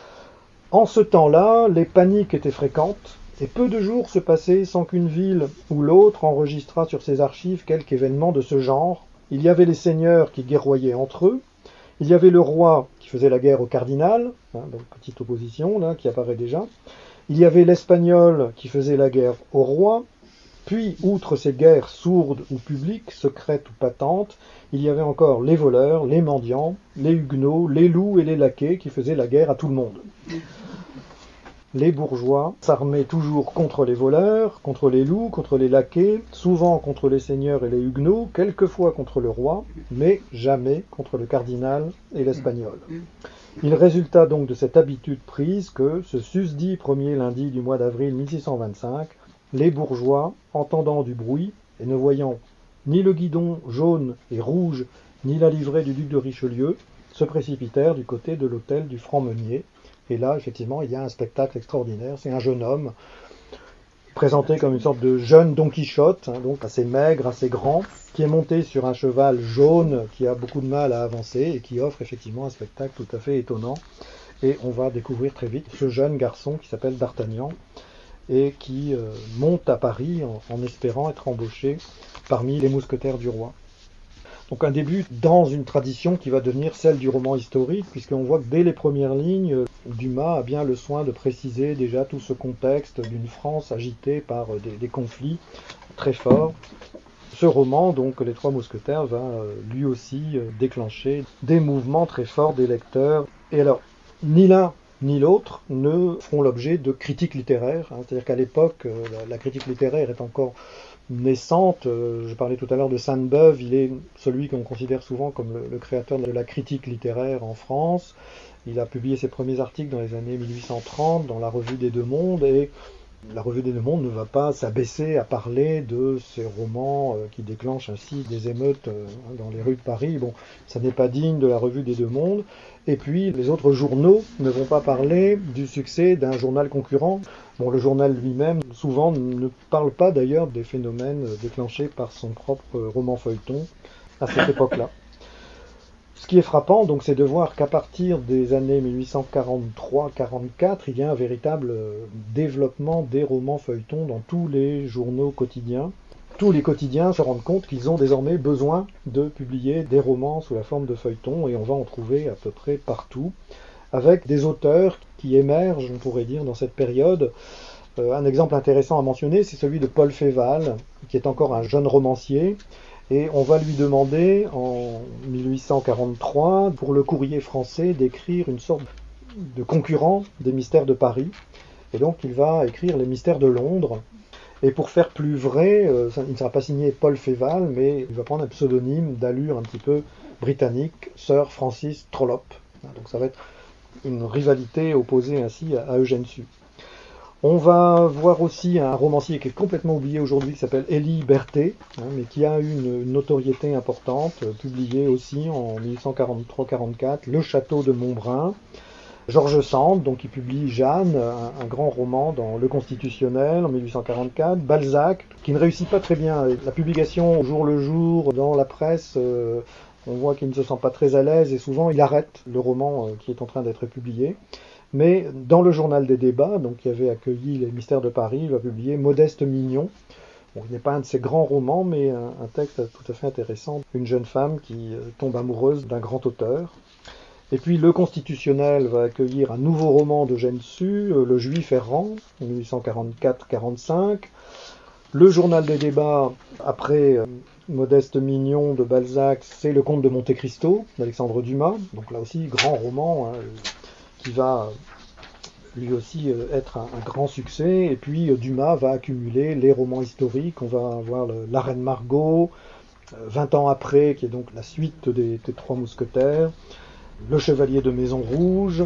En ce temps-là, les paniques étaient fréquentes, et peu de jours se passaient sans qu'une ville ou l'autre enregistrât sur ses archives quelque événement de ce genre. Il y avait les seigneurs qui guerroyaient entre eux, il y avait le roi qui faisait la guerre au cardinal, hein, donc petite opposition là, qui apparaît déjà, il y avait l'espagnol qui faisait la guerre au roi. Puis, outre ces guerres sourdes ou publiques, secrètes ou patentes, il y avait encore les voleurs, les mendiants, les huguenots, les loups et les laquais qui faisaient la guerre à tout le monde. Les bourgeois s'armaient toujours contre les voleurs, contre les loups, contre les laquais, souvent contre les seigneurs et les huguenots, quelquefois contre le roi, mais jamais contre le cardinal et l'espagnol. Il résulta donc de cette habitude prise que, ce susdit premier lundi du mois d'avril mille six cent vingt-cinq, les bourgeois, entendant du bruit et ne voyant ni le guidon jaune et rouge, ni la livrée du duc de Richelieu, se précipitèrent du côté de l'hôtel du Franc-Meunier. Et là, effectivement, il y a un spectacle extraordinaire. C'est un jeune homme, présenté comme une sorte de jeune Don Quichotte, hein, donc assez maigre, assez grand, qui est monté sur un cheval jaune qui a beaucoup de mal à avancer et qui offre effectivement un spectacle tout à fait étonnant. Et on va découvrir très vite ce jeune garçon qui s'appelle D'Artagnan, et qui euh, monte à Paris en, en espérant être embauché parmi les mousquetaires du roi. Donc un début dans une tradition qui va devenir celle du roman historique, puisqu'on voit que dès les premières lignes, Dumas a bien le soin de préciser déjà tout ce contexte d'une France agitée par des, des conflits très forts. Ce roman, donc Les Trois Mousquetaires, va euh, lui aussi euh, déclencher des mouvements très forts des lecteurs. Et alors, ni l'un ni l'autre ne feront l'objet de critiques littéraires. Hein. C'est-à-dire qu'à l'époque, euh, la, la critique littéraire est encore naissante. Euh, je parlais tout à l'heure de Sainte-Beuve, il est celui qu'on considère souvent comme le, le créateur de la critique littéraire en France. Il a publié ses premiers articles dans les années mille huit cent trente dans la Revue des Deux Mondes, et La Revue des Deux Mondes ne va pas s'abaisser à parler de ces romans euh, qui déclenchent ainsi des émeutes euh, dans les rues de Paris. Bon, ça n'est pas digne de la Revue des Deux Mondes. Et puis, les autres journaux ne vont pas parler du succès d'un journal concurrent. Bon, le journal lui-même, souvent, ne parle pas d'ailleurs des phénomènes déclenchés par son propre roman feuilleton à cette époque-là. Ce qui est frappant, donc, c'est de voir qu'à partir des années mille huit cent quarante-trois quarante-quatre, il y a un véritable développement des romans feuilletons dans tous les journaux quotidiens. Tous les quotidiens se rendent compte qu'ils ont désormais besoin de publier des romans sous la forme de feuilletons, et on va en trouver à peu près partout, avec des auteurs qui émergent, on pourrait dire, dans cette période. Euh, un exemple intéressant à mentionner, c'est celui de Paul Féval, qui est encore un jeune romancier. Et on va lui demander, en mille huit cent quarante-trois, pour le Courrier français, d'écrire une sorte de concurrent des Mystères de Paris. Et donc il va écrire les Mystères de Londres. Et pour faire plus vrai, euh, il ne sera pas signé Paul Féval, mais il va prendre un pseudonyme d'allure un petit peu britannique, Sir Francis Trollope. Donc ça va être une rivalité opposée ainsi à Eugène Sue. On va voir aussi un romancier qui est complètement oublié aujourd'hui, qui s'appelle Élie Berthet, hein, mais qui a eu une, une notoriété importante, euh, publié aussi en mille huit cent quarante-trois quarante-quatre, Le Château de Montbrun. George Sand, donc, qui publie Jeanne, un, un grand roman dans Le Constitutionnel en mille huit cent quarante-quatre. Balzac, qui ne réussit pas très bien. La publication au jour le jour dans la presse, euh, on voit qu'il ne se sent pas très à l'aise et souvent il arrête le roman euh, qui est en train d'être publié. Mais dans le journal des débats, donc qui avait accueilli les Mystères de Paris, il va publier Modeste Mignon. Bon, il n'est pas un de ses grands romans, mais un, un texte tout à fait intéressant. Une jeune femme qui euh, tombe amoureuse d'un grand auteur. Et puis Le Constitutionnel va accueillir un nouveau roman d'Eugène Sue, euh, Le Juif errant, en mille huit cent quarante-quatre quarante-cinq. Le journal des débats, après euh, Modeste Mignon de Balzac, c'est Le Comte de Monte Cristo d'Alexandre Dumas. Donc là aussi, grand roman, hein, qui va lui aussi être un, un grand succès. Et puis Dumas va accumuler les romans historiques. On va avoir le, La Reine Margot, vingt ans après, qui est donc la suite des, des Trois Mousquetaires, Le Chevalier de Maison Rouge.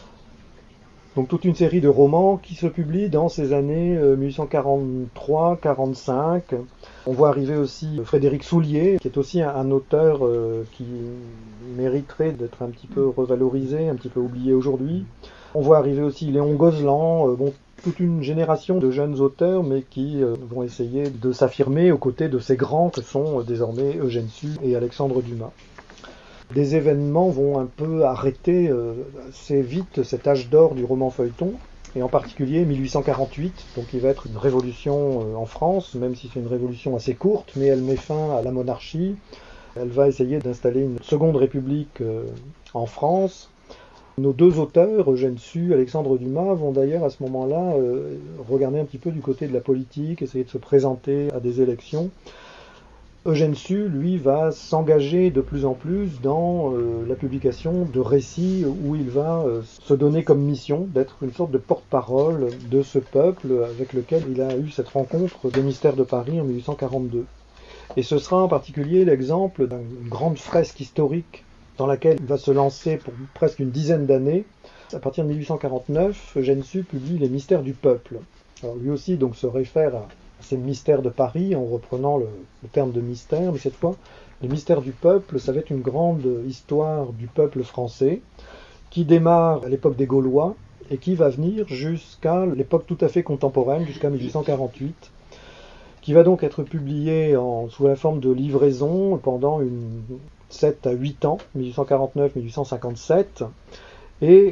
Donc toute une série de romans qui se publient dans ces années mille huit cent quarante-trois quarante-cinq. On voit arriver aussi Frédéric Soulier, qui est aussi un, un auteur euh, qui mériterait d'être un petit peu revalorisé, un petit peu oublié aujourd'hui. On voit arriver aussi Léon Gozlan, euh, bon, toute une génération de jeunes auteurs, mais qui euh, vont essayer de s'affirmer aux côtés de ces grands que sont euh, désormais Eugène Sue et Alexandre Dumas. Des événements vont un peu arrêter euh, assez vite cet âge d'or du roman feuilleton, et en particulier mille huit cent quarante-huit, donc il va être une révolution euh, en France, même si c'est une révolution assez courte, mais elle met fin à la monarchie. Elle va essayer d'installer une seconde république euh, en France. Nos deux auteurs, Eugène Sue et Alexandre Dumas, vont d'ailleurs à ce moment-là euh, regarder un petit peu du côté de la politique, essayer de se présenter à des élections. Eugène Sue, lui, va s'engager de plus en plus dans euh, la publication de récits où il va euh, se donner comme mission d'être une sorte de porte-parole de ce peuple avec lequel il a eu cette rencontre des Mystères de Paris en mille huit cent quarante-deux. Et ce sera en particulier l'exemple d'une grande fresque historique dans laquelle il va se lancer pour presque une dizaine d'années. À partir de mille huit cent quarante-neuf, Eugène Sue publie Les Mystères du peuple. Alors lui aussi donc se réfère à ces mystères de Paris, en reprenant le, le terme de mystère, mais cette fois, les mystères du peuple, ça va être une grande histoire du peuple français, qui démarre à l'époque des Gaulois, et qui va venir jusqu'à l'époque tout à fait contemporaine, jusqu'à mille huit cent quarante-huit, qui va donc être publiée en, sous la forme de livraison pendant une, sept à huit ans, mille huit cent quarante-neuf à mille huit cent cinquante-sept, et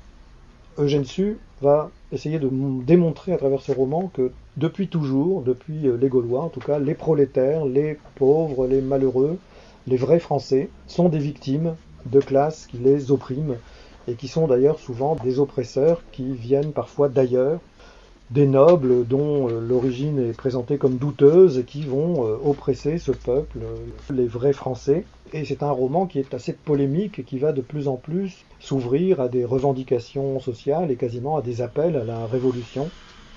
Eugène Sue va essayer de démontrer à travers ce roman que depuis toujours, depuis les Gaulois en tout cas, les prolétaires, les pauvres, les malheureux, les vrais Français sont des victimes de classes qui les oppriment et qui sont d'ailleurs souvent des oppresseurs qui viennent parfois d'ailleurs, des nobles dont l'origine est présentée comme douteuse et qui vont oppresser ce peuple, les vrais Français. Et c'est un roman qui est assez polémique et qui va de plus en plus s'ouvrir à des revendications sociales et quasiment à des appels à la révolution.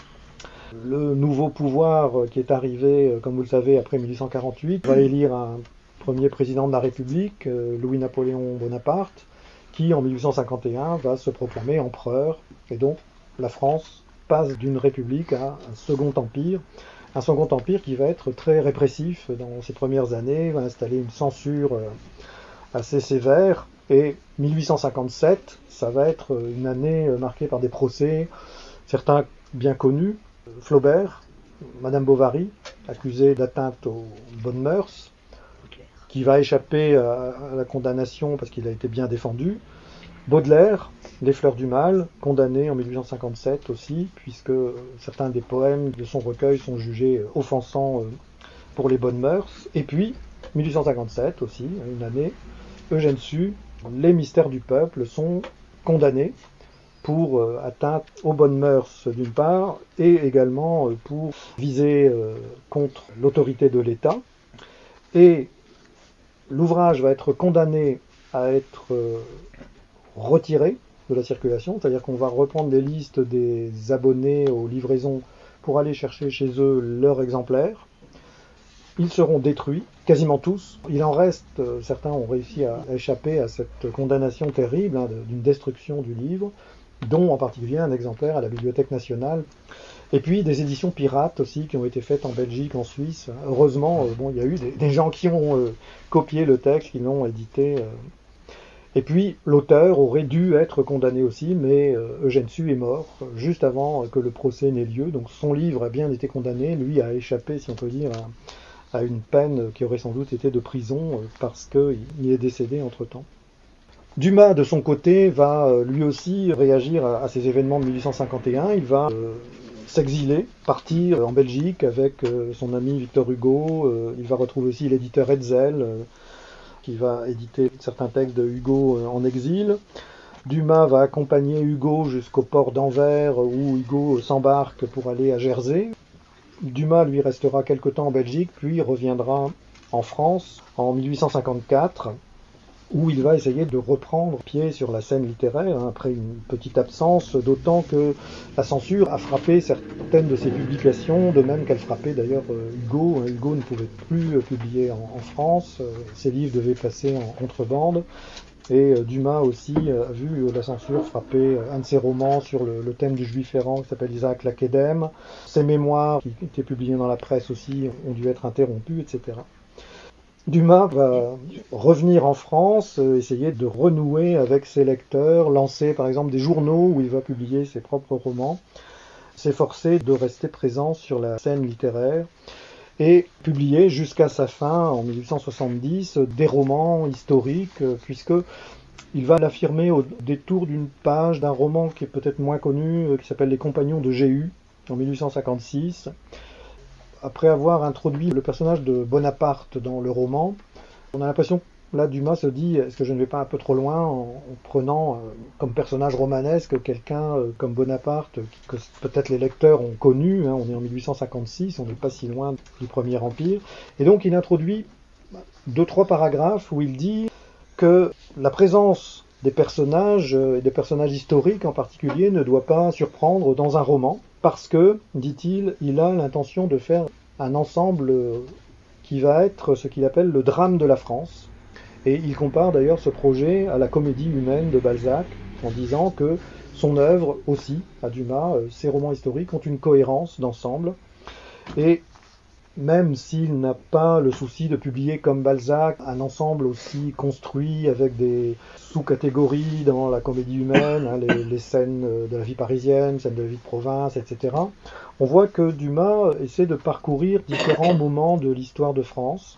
Le nouveau pouvoir qui est arrivé, comme vous le savez, après mille huit cent quarante-huit, va élire un premier président de la République, Louis-Napoléon Bonaparte, qui en mille huit cent cinquante et un va se proclamer empereur, et donc la France passe d'une république à un second empire. Un second empire qui va être très répressif dans ses premières années, va installer une censure assez sévère. Et mille huit cent cinquante-sept, ça va être une année marquée par des procès, certains bien connus. Flaubert, Madame Bovary, accusée d'atteinte aux bonnes mœurs, qui va échapper à la condamnation parce qu'il a été bien défendu. Baudelaire, Les Fleurs du Mal, condamné en mille huit cent cinquante-sept aussi, puisque certains des poèmes de son recueil sont jugés offensants pour les bonnes mœurs. Et puis, mille huit cent cinquante-sept aussi, une année, Eugène Sue, Les Mystères du Peuple sont condamnés pour atteinte aux bonnes mœurs d'une part, et également pour viser contre l'autorité de l'État. Et l'ouvrage va être condamné à être retiré de la circulation, c'est-à-dire qu'on va reprendre les listes des abonnés aux livraisons pour aller chercher chez eux leur exemplaire. Ils seront détruits, quasiment tous. Il en reste, certains ont réussi à échapper à cette condamnation terrible hein, d'une destruction du livre, dont en particulier un exemplaire à la Bibliothèque nationale. Et puis des éditions pirates aussi qui ont été faites en Belgique, en Suisse. Heureusement, euh, bon, il y a eu des, des gens qui ont euh, copié le texte, qui l'ont édité. Euh. Et puis l'auteur aurait dû être condamné aussi, mais euh, Eugène Sue est mort juste avant que le procès n'ait lieu. Donc son livre a bien été condamné, lui a échappé, si on peut dire, à, à une peine qui aurait sans doute été de prison euh, parce qu'il est décédé entre-temps. Dumas, de son côté, va euh, lui aussi réagir à, à ces événements de mille huit cent cinquante et un. Il va euh, s'exiler, partir en Belgique avec euh, son ami Victor Hugo. Euh, il va retrouver aussi l'éditeur Hetzel, euh, qui va éditer certains textes de Hugo euh, en exil. Dumas va accompagner Hugo jusqu'au port d'Anvers, où Hugo s'embarque pour aller à Jersey. Dumas, lui, restera quelque temps en Belgique, puis reviendra en France en mille huit cent cinquante-quatre, où il va essayer de reprendre pied sur la scène littéraire, hein, après une petite absence, d'autant que la censure a frappé certaines de ses publications, de même qu'elle frappait d'ailleurs Hugo. Hugo ne pouvait plus publier en, en France, ses livres devaient passer en contrebande, et Dumas aussi a vu la censure frapper un de ses romans sur le, le thème du juif errant qui s'appelle Isaac Lakedem. Ses mémoires, qui étaient publiées dans la presse aussi, ont dû être interrompues, et cetera. Dumas va revenir en France, essayer de renouer avec ses lecteurs, lancer par exemple des journaux où il va publier ses propres romans, s'efforcer de rester présent sur la scène littéraire et publier jusqu'à sa fin, en mille huit cent soixante-dix, des romans historiques, puisque il va l'affirmer au détour d'une page d'un roman qui est peut-être moins connu, qui s'appelle Les Compagnons de Jéhu, en mille huit cent cinquante-six. Après avoir introduit le personnage de Bonaparte dans le roman, on a l'impression que là Dumas se dit, est-ce que je ne vais pas un peu trop loin en, en prenant euh, comme personnage romanesque quelqu'un euh, comme Bonaparte, que peut-être les lecteurs ont connu, hein, on est en mille huit cent cinquante-six, on n'est pas si loin du Premier Empire, et donc il introduit deux, trois paragraphes où il dit que la présence des personnages, et des personnages historiques en particulier, ne doit pas surprendre dans un roman, parce que, dit-il, il a l'intention de faire un ensemble qui va être ce qu'il appelle le drame de la France. Et il compare d'ailleurs ce projet à la comédie humaine de Balzac, en disant que son œuvre aussi, à Dumas, ses romans historiques ont une cohérence d'ensemble. Et même s'il n'a pas le souci de publier comme Balzac un ensemble aussi construit avec des sous-catégories dans la comédie humaine, hein, les, les scènes de la vie parisienne, scènes de la vie de province, et cetera, on voit que Dumas essaie de parcourir différents moments de l'histoire de France,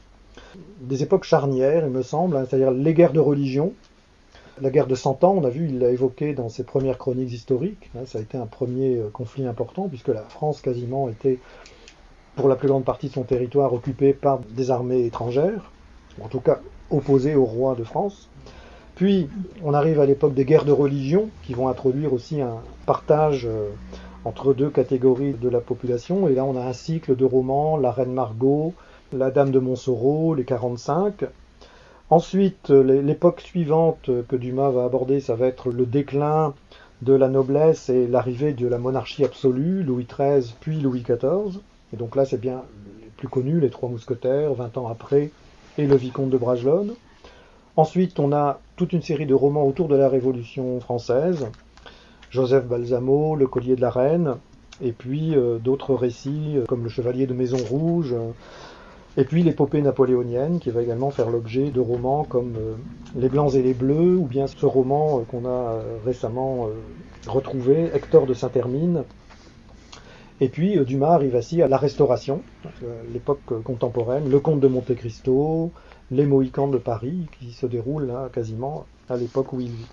des époques charnières, il me semble, hein, c'est-à-dire les guerres de religion. La guerre de Cent Ans, on a vu, il l'a évoqué dans ses premières chroniques historiques, hein, ça a été un premier conflit important, puisque la France quasiment était, pour la plus grande partie de son territoire, occupé par des armées étrangères, en tout cas opposées au roi de France. Puis on arrive à l'époque des guerres de religion, qui vont introduire aussi un partage entre deux catégories de la population, et là on a un cycle de romans, La Reine Margot, La Dame de Montsoreau, Les quarante-cinq. Ensuite, l'époque suivante que Dumas va aborder, ça va être le déclin de la noblesse et l'arrivée de la monarchie absolue, Louis treize puis Louis quatorze. Et donc là, c'est bien les plus connus, les Trois Mousquetaires, vingt ans après, et le Vicomte de Bragelonne. Ensuite, on a toute une série de romans autour de la Révolution française. Joseph Balsamo, Le Collier de la Reine. et puis euh, d'autres récits euh, comme Le Chevalier de Maison Rouge, euh, et puis l'épopée napoléonienne qui va également faire l'objet de romans comme euh, Les Blancs et les Bleus, ou bien ce roman euh, qu'on a euh, récemment euh, retrouvé, Hector de Saint-Hermine. Et puis euh, Dumas arrive ainsi à la Restauration, euh, l'époque euh, contemporaine, Le Comte de Monte Cristo, Les Mohicans de Paris, qui se déroulent là quasiment à l'époque où il vit.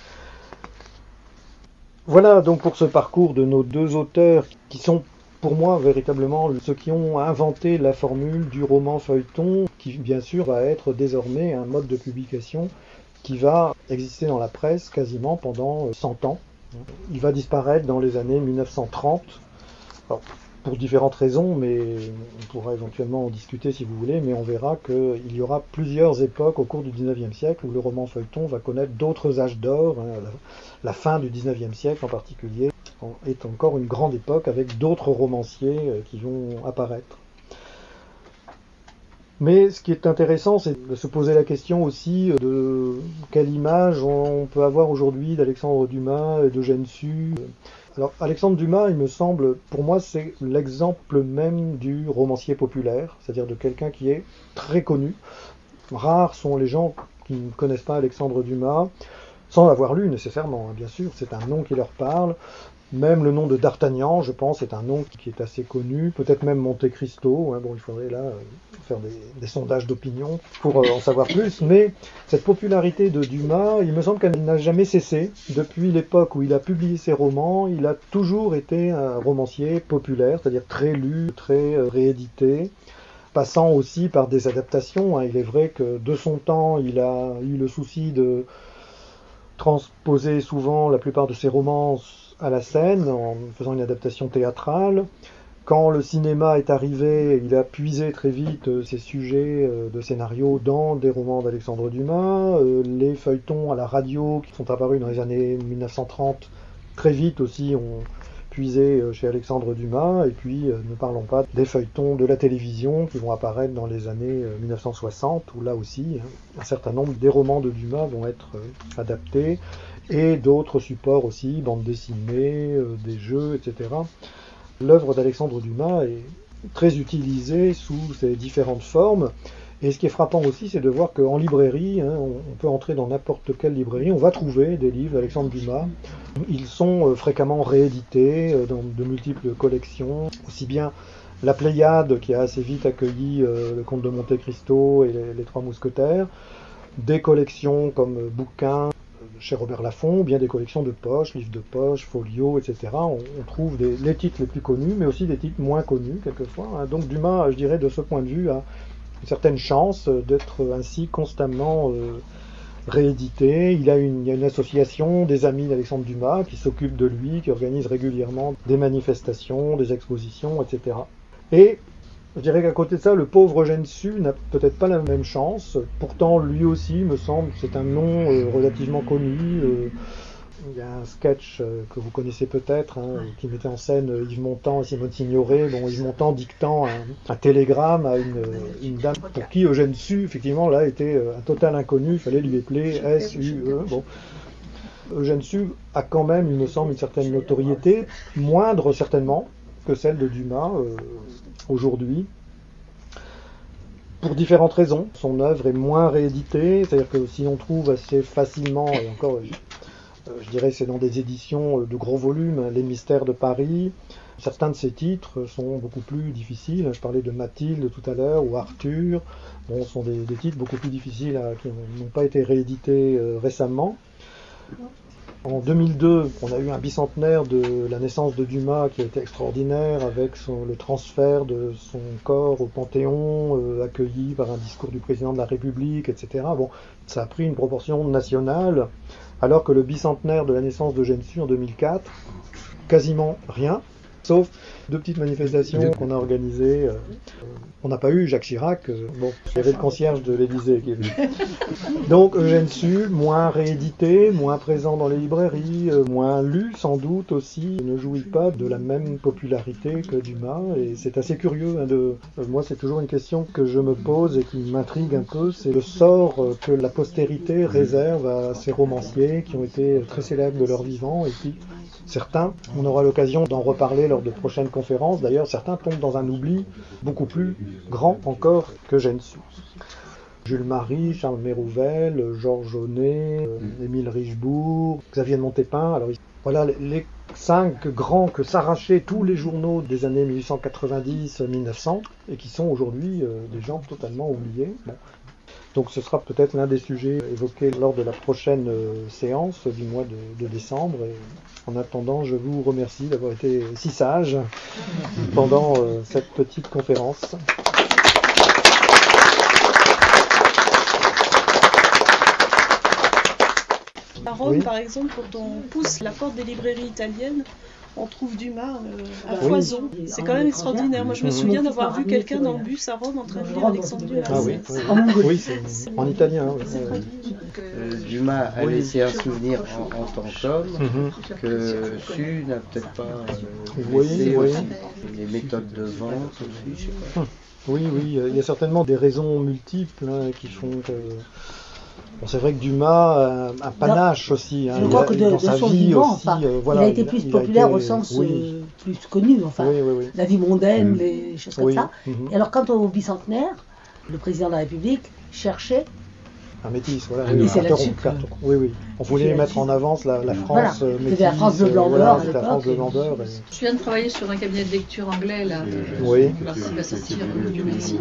Voilà donc pour ce parcours de nos deux auteurs qui sont pour moi véritablement ceux qui ont inventé la formule du roman feuilleton, qui bien sûr va être désormais un mode de publication qui va exister dans la presse quasiment pendant cent ans. Il va disparaître dans les années mille neuf cent trente. Alors, pour différentes raisons, mais on pourra éventuellement en discuter si vous voulez, mais on verra qu'il y aura plusieurs époques au cours du dix-neuvième siècle où le roman feuilleton va connaître d'autres âges d'or. Hein, la, la fin du dix-neuvième siècle en particulier est encore une grande époque avec d'autres romanciers qui vont apparaître. Mais ce qui est intéressant, c'est de se poser la question aussi de quelle image on peut avoir aujourd'hui d'Alexandre Dumas et d'Eugène Sue. Alors, Alexandre Dumas, il me semble, pour moi, c'est l'exemple même du romancier populaire, c'est-à-dire de quelqu'un qui est très connu. Rares sont les gens qui ne connaissent pas Alexandre Dumas, sans l'avoir lu nécessairement, hein, bien sûr, c'est un nom qui leur parle. Même le nom de D'Artagnan, je pense, est un nom qui est assez connu. Peut-être même Monte Cristo. Hein, bon, il faudrait là faire des, des sondages d'opinion pour euh, en savoir plus. Mais cette popularité de Dumas, il me semble qu'elle n'a jamais cessé. Depuis l'époque où il a publié ses romans, il a toujours été un romancier populaire, c'est-à-dire très lu, très euh, réédité, passant aussi par des adaptations. Hein. Il est vrai que de son temps, il a eu le souci de transposer souvent la plupart de ses romans à la scène, en faisant une adaptation théâtrale. Quand le cinéma est arrivé, il a puisé très vite ses sujets de scénario dans des romans d'Alexandre Dumas. Les feuilletons à la radio qui sont apparus dans les années mille neuf cent trente, très vite aussi ont puisé chez Alexandre Dumas. Et puis, ne parlons pas des feuilletons de la télévision qui vont apparaître dans les années mille neuf cent soixante, où là aussi, un certain nombre des romans de Dumas vont être adaptés. Et d'autres supports aussi, bandes dessinées, euh, des jeux, et cetera. L'œuvre d'Alexandre Dumas est très utilisée sous ses différentes formes. Et ce qui est frappant aussi, c'est de voir qu'en librairie, hein, on, on peut entrer dans n'importe quelle librairie, on va trouver des livres d'Alexandre Dumas. Ils sont euh, fréquemment réédités euh, dans de multiples collections, aussi bien la Pléiade qui a assez vite accueilli euh, le Comte de Monte Cristo et les, les Trois Mousquetaires, des collections comme euh, bouquins chez Robert Laffont, ou bien des collections de poche, livres de poche, folios, et cetera. On, on trouve des, les titres les plus connus, mais aussi des titres moins connus, quelquefois. Hein. Donc Dumas, je dirais, de ce point de vue, a une certaine chance d'être ainsi constamment euh, réédité. Il a une, il y a une association des amis d'Alexandre Dumas qui s'occupe de lui, qui organise régulièrement des manifestations, des expositions, et cetera. Et je dirais qu'à côté de ça, le pauvre Eugène Sue n'a peut-être pas la même chance. Pourtant, lui aussi, me semble, c'est un nom euh, relativement connu. Euh, il y a un sketch euh, que vous connaissez peut-être, hein, qui mettait en scène euh, Yves Montand et Simone Signoret. Bon, Yves Montand dictant un, un télégramme à une, une dame pour qui Eugène Sue, effectivement, là, était un total inconnu. Il fallait lui appeler S U E. Bon. Eugène Sue a quand même, il me semble, une certaine notoriété, moindre certainement que celle de Dumas euh, aujourd'hui, pour différentes raisons. Son œuvre est moins rééditée, c'est-à-dire que si on trouve assez facilement, et encore, euh, je dirais que c'est dans des éditions de gros volumes, hein, Les Mystères de Paris, certains de ces titres sont beaucoup plus difficiles. Je parlais de Mathilde tout à l'heure, ou Arthur, bon, ce sont des, des titres beaucoup plus difficiles à, qui n'ont pas été réédités euh, récemment. En deux mille deux, on a eu un bicentenaire de la naissance de Dumas qui a été extraordinaire, avec son, le transfert de son corps au Panthéon, euh, accueilli par un discours du président de la République, et cetera. Bon, ça a pris une proportion nationale, alors que le bicentenaire de la naissance d'Eugène Sue en deux mille quatre, quasiment rien, sauf deux petites manifestations qu'on a organisées. On n'a pas eu Jacques Chirac, bon, il y avait le concierge de l'Élysée qui est venu. Donc Eugène Sue, moins réédité, moins présent dans les librairies, moins lu sans doute aussi, ne jouit pas de la même popularité que Dumas, et c'est assez curieux. Hein, de... Moi, c'est toujours une question que je me pose et qui m'intrigue un peu, c'est le sort que la postérité réserve à ces romanciers qui ont été très célèbres de leur vivant et qui certains. On aura l'occasion d'en reparler lors de prochaines conférences. D'ailleurs, certains tombent dans un oubli beaucoup plus grand encore que Gensu. Jules Marie, Charles Mérouvel, Georges Jaunet, euh, Émile Richebourg, Xavier de Montépin. Alors, voilà les cinq grands que s'arrachaient tous les journaux des années mille huit cent quatre-vingt-dix à mille neuf cents et qui sont aujourd'hui euh, des gens totalement oubliés. Bon. Donc ce sera peut-être l'un des sujets évoqués lors de la prochaine euh, séance du mois de, de décembre. Et en attendant, je vous remercie d'avoir été si sage pendant euh, cette petite conférence. À Rome, Oui. par exemple, quand on pousse la porte des librairies italiennes, on trouve Dumas euh, à Oui. foison. C'est quand même extraordinaire. Moi, je me Mhm. souviens d'avoir vu quelqu'un dans le bus à Rome en train de lire Alexandre Dumas. Ah oui, oui, En Mongolie. oui, c'est en italien. Oui. C'est traduit. Euh, Dumas a Oui. laissé un souvenir en, en tant qu'homme Mhm. que Su n'a peut-être pas euh, Oui, laissé oui. aussi. Les méthodes de vente aussi, je sais pas. Oui, oui, il y a certainement des raisons multiples hein, qui font que... Bon, c'est vrai que Dumas a un panache aussi. Hein, Je il crois a- que de, dans de sa son vie vivant, aussi, enfin, euh, voilà, il a été plus il a populaire été- au sens oui. euh, plus connu, enfin, Oui, oui, oui. la vie mondaine, Mm. les choses comme Oui. ça. Mhm. Et alors, quant au bicentenaire, le président de la République cherchait, Un métis, voilà. Ah, oui, et c'est interrompre, là-dessus que- interrompre. Oui, oui. On voulait c'est mettre là-dessus. en avance la, la France Voilà. euh, C'était métisse. la France bleu, blanc, euh, voilà, beurre à c'était la l'époque. France bleu, blanc, beurre. et- Je viens de travailler sur un cabinet de lecture anglais là, de- Oui. qui va sortir au ici.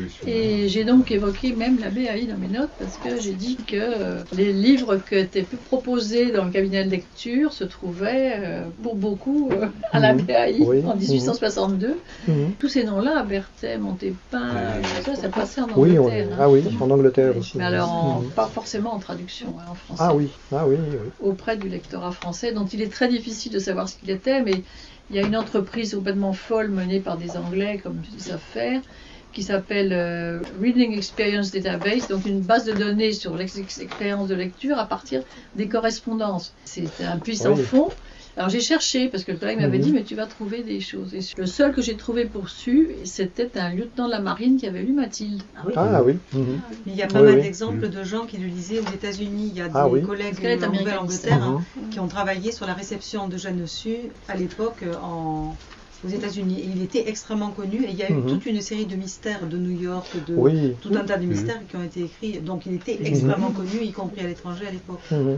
Et j'ai donc évoqué même la B A I dans mes notes parce que j'ai dit que euh, les livres qui étaient proposés dans le cabinet de lecture se trouvaient euh, pour beaucoup euh, à la Mhm. B A I Oui. en dix-huit cent soixante-deux. Mhm. Tous ces noms-là, Berthet, Montépin, tout ça, ça passait en Oui, on- Angleterre. hein. ah oui, en Angleterre aussi. Mais alors, en- Mhm. pas forcément en traduction, hein, en français. Ah oui, ah oui, oui. Auprès du lectorat français, dont il est très difficile de savoir ce qu'il était, mais il y a une entreprise complètement folle menée par des Anglais, comme ils savent faire, qui s'appelle euh, Reading Experience Database, donc une base de données sur l'expérience de lecture à partir des correspondances. C'est un puissant Oui. fond. Alors j'ai cherché, parce que le collègue m'avait Mhm. dit, mais tu vas trouver des choses. Et le seul que j'ai trouvé pour Su, c'était un lieutenant de la marine qui avait lu Mathilde. ah oui, Ah oui. Mhm. Il y a pas Oui, mal oui. d'exemples de gens qui le lisaient aux États-Unis. Il y a des Ah oui. collègues Parce qu'elle est en américaniste. Nouvelle-Angleterre hein, Mhm. qui ont travaillé sur la réception de Jeanne Su à l'époque euh, en, aux États-Unis. Et il était extrêmement connu. Et il y a eu Mhm. toute une série de mystères de New York, de Oui. tout un tas de mystères qui ont été écrits. Donc il était extrêmement connu, y compris à l'étranger à l'époque. Mhm.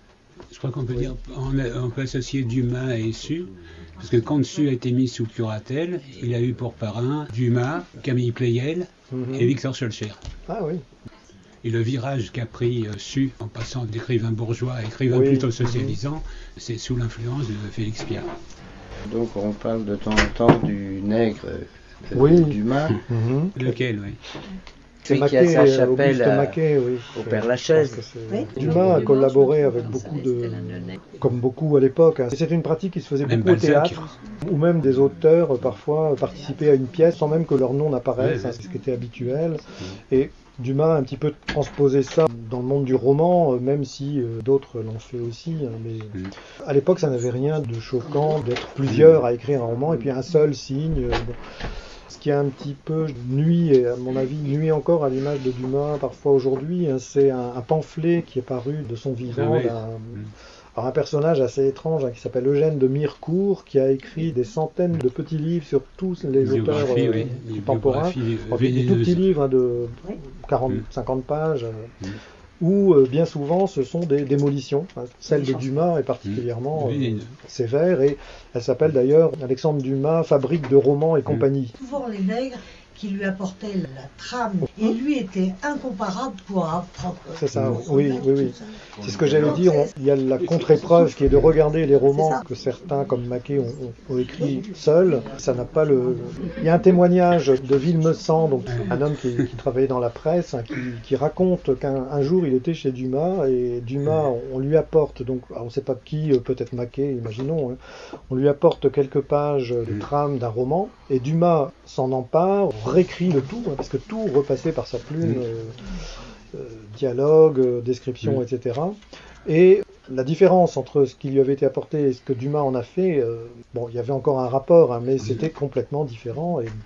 Je crois qu'on peut dire, on, a- on peut associer Dumas et Su, parce que quand Su a été mis sous curatelle, il a eu pour parrain Dumas, Camille Pleyel Mhm. et Victor Schœlcher. Ah oui. Et le virage qu'a pris euh, Su, en passant d'écrivain bourgeois à écrivain Oui. plutôt socialisant, c'est sous l'influence de Félix Piat. Donc on parle de temps en temps du nègre euh, Oui. Dumas, Mhm. Lequel, oui. C'est celui qui a Maquet, sa euh, chapelle Auguste à- Maquet, oui. au Je Père pense Lachaise. que c'est- Oui. Dumas a collaboré avec beaucoup de, comme beaucoup à l'époque. hein. C'est une pratique qui se faisait Même beaucoup au Balzac. théâtre, ou même des auteurs euh, parfois participaient à une pièce sans même que leur nom n'apparaisse. Ouais, hein, c'est ce qui était habituel. Et Dumas a un petit peu transposé ça dans le monde du roman, euh, même si euh, d'autres l'ont fait aussi. hein, mais Mm. à l'époque, ça n'avait rien de choquant d'être plusieurs à écrire un roman et puis un seul signe. euh, bon. Ce qui a un petit peu nuit, et à mon avis, nuit encore à l'image de Dumas parfois aujourd'hui, hein, c'est un, un pamphlet qui est paru de son vivant, Ah oui. d'un- alors un personnage assez étrange hein, qui s'appelle Eugène de Mirecourt, qui a écrit des centaines de petits livres sur tous les auteurs Biographie, euh, oui. Une contemporains. biographie Alors, des, des tout vénéneuse. petits livres hein, de Oui. quarante Mm. cinquante pages, euh, Mm. où euh, bien souvent ce sont des démolitions. hein. Celle Des de Dumas est particulièrement euh, Vénéneux. sévère, et elle s'appelle d'ailleurs Alexandre Dumas, Fabrique de romans et compagnie. Souvent les nègres qui lui apportaient la trame et lui était incomparable pour apprendre. C'est ça, le oui, roman, oui, oui. tout ça. C'est ce que j'allais dire, on- il y a la contre-épreuve qui est de regarder les romans que certains, comme Maquet, ont, ont- ont écrits seuls. Ça n'a pas le... Il y a un témoignage de Villemessant, donc un homme qui, qui travaillait dans la presse, hein, qui, qui raconte qu'un un jour il était chez Dumas, et Dumas, on, on lui apporte, donc alors on ne sait pas qui, euh, peut-être Maquet, imaginons, hein, on lui apporte quelques pages de trame d'un roman, et Dumas s'en empare, réécrit le tout, hein, parce que tout repassait par sa plume, euh, euh, dialogue, euh, description, Mm. et cetera. Et la différence entre ce qui lui avait été apporté et ce que Dumas en a fait, euh, bon, il y avait encore un rapport, hein, mais c'était complètement différent. Et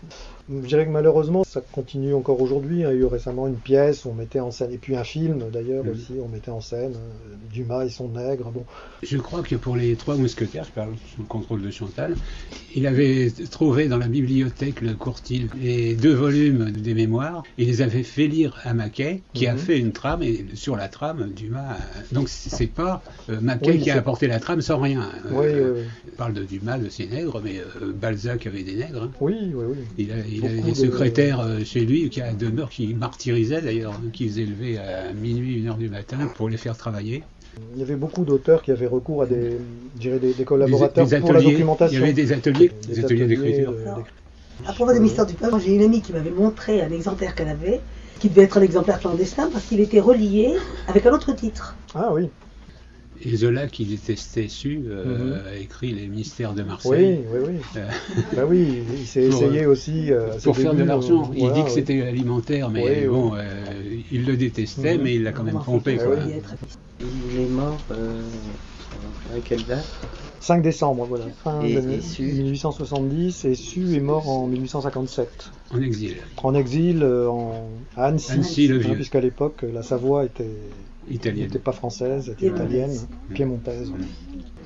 Je dirais que malheureusement, ça continue encore aujourd'hui. Il y a eu récemment une pièce où on mettait en scène, et puis un film d'ailleurs Mhm. aussi, on mettait en scène euh, Dumas et son nègre. Bon. Je crois que pour les Trois Mousquetaires, je parle sous le contrôle de Chantal, il avait trouvé dans la bibliothèque le Courtil les deux volumes des mémoires. Il les avait fait lire à Mackay, qui a Mhm. fait une trame, et sur la trame, Dumas. Donc c'est pas euh, Mackay Oui, qui a c'est- apporté la trame sans rien. Oui, Euh, oui, oui. Il parle de Dumas, de ses nègres, mais euh, Balzac avait des nègres. hein. Oui, oui, oui. Il, a, il Beaucoup avait des de- secrétaires euh, chez lui qui à demeure, qui martyrisaient d'ailleurs, hein, qui les élevaient à minuit, une heure du matin pour les faire travailler. Il y avait beaucoup d'auteurs qui avaient recours à des, je dirais des, des collaborateurs Des- des pour la ateliers. documentation. Il y avait des ateliers, des ateliers d'écriture. de- Alors, d'écriture. À propos des mystères du peuple, j'ai une amie qui m'avait montré un exemplaire qu'elle avait, qui devait être un exemplaire clandestin parce qu'il était relié avec un autre titre. Ah oui, Et Zola, qui détestait Su, euh, Mhm. a écrit Les Mystères de Marseille. oui, oui, oui. Euh, Bah oui, il s'est Pour, essayé aussi euh, à ses pour faire de débuts, l'argent. euh, Il voilà, dit que oui. c'était alimentaire, mais Oui, oui. bon, euh, il le détestait, Mhm. mais il l'a quand même Enfin, trompé. Ah Quoi. oui. il est très facile. Il est mort euh, à quelle date? cinq décembre, voilà, fin Et- de et Su mille huit cent soixante-dix, et Su est mort en mille huit cent cinquante-sept, En exil. en exil euh, en, à Annecy, Annecy, le vieux. puisqu'à l'époque la Savoie était Italienne. n'était pas française, était Piémontaise. italienne, piémontaise.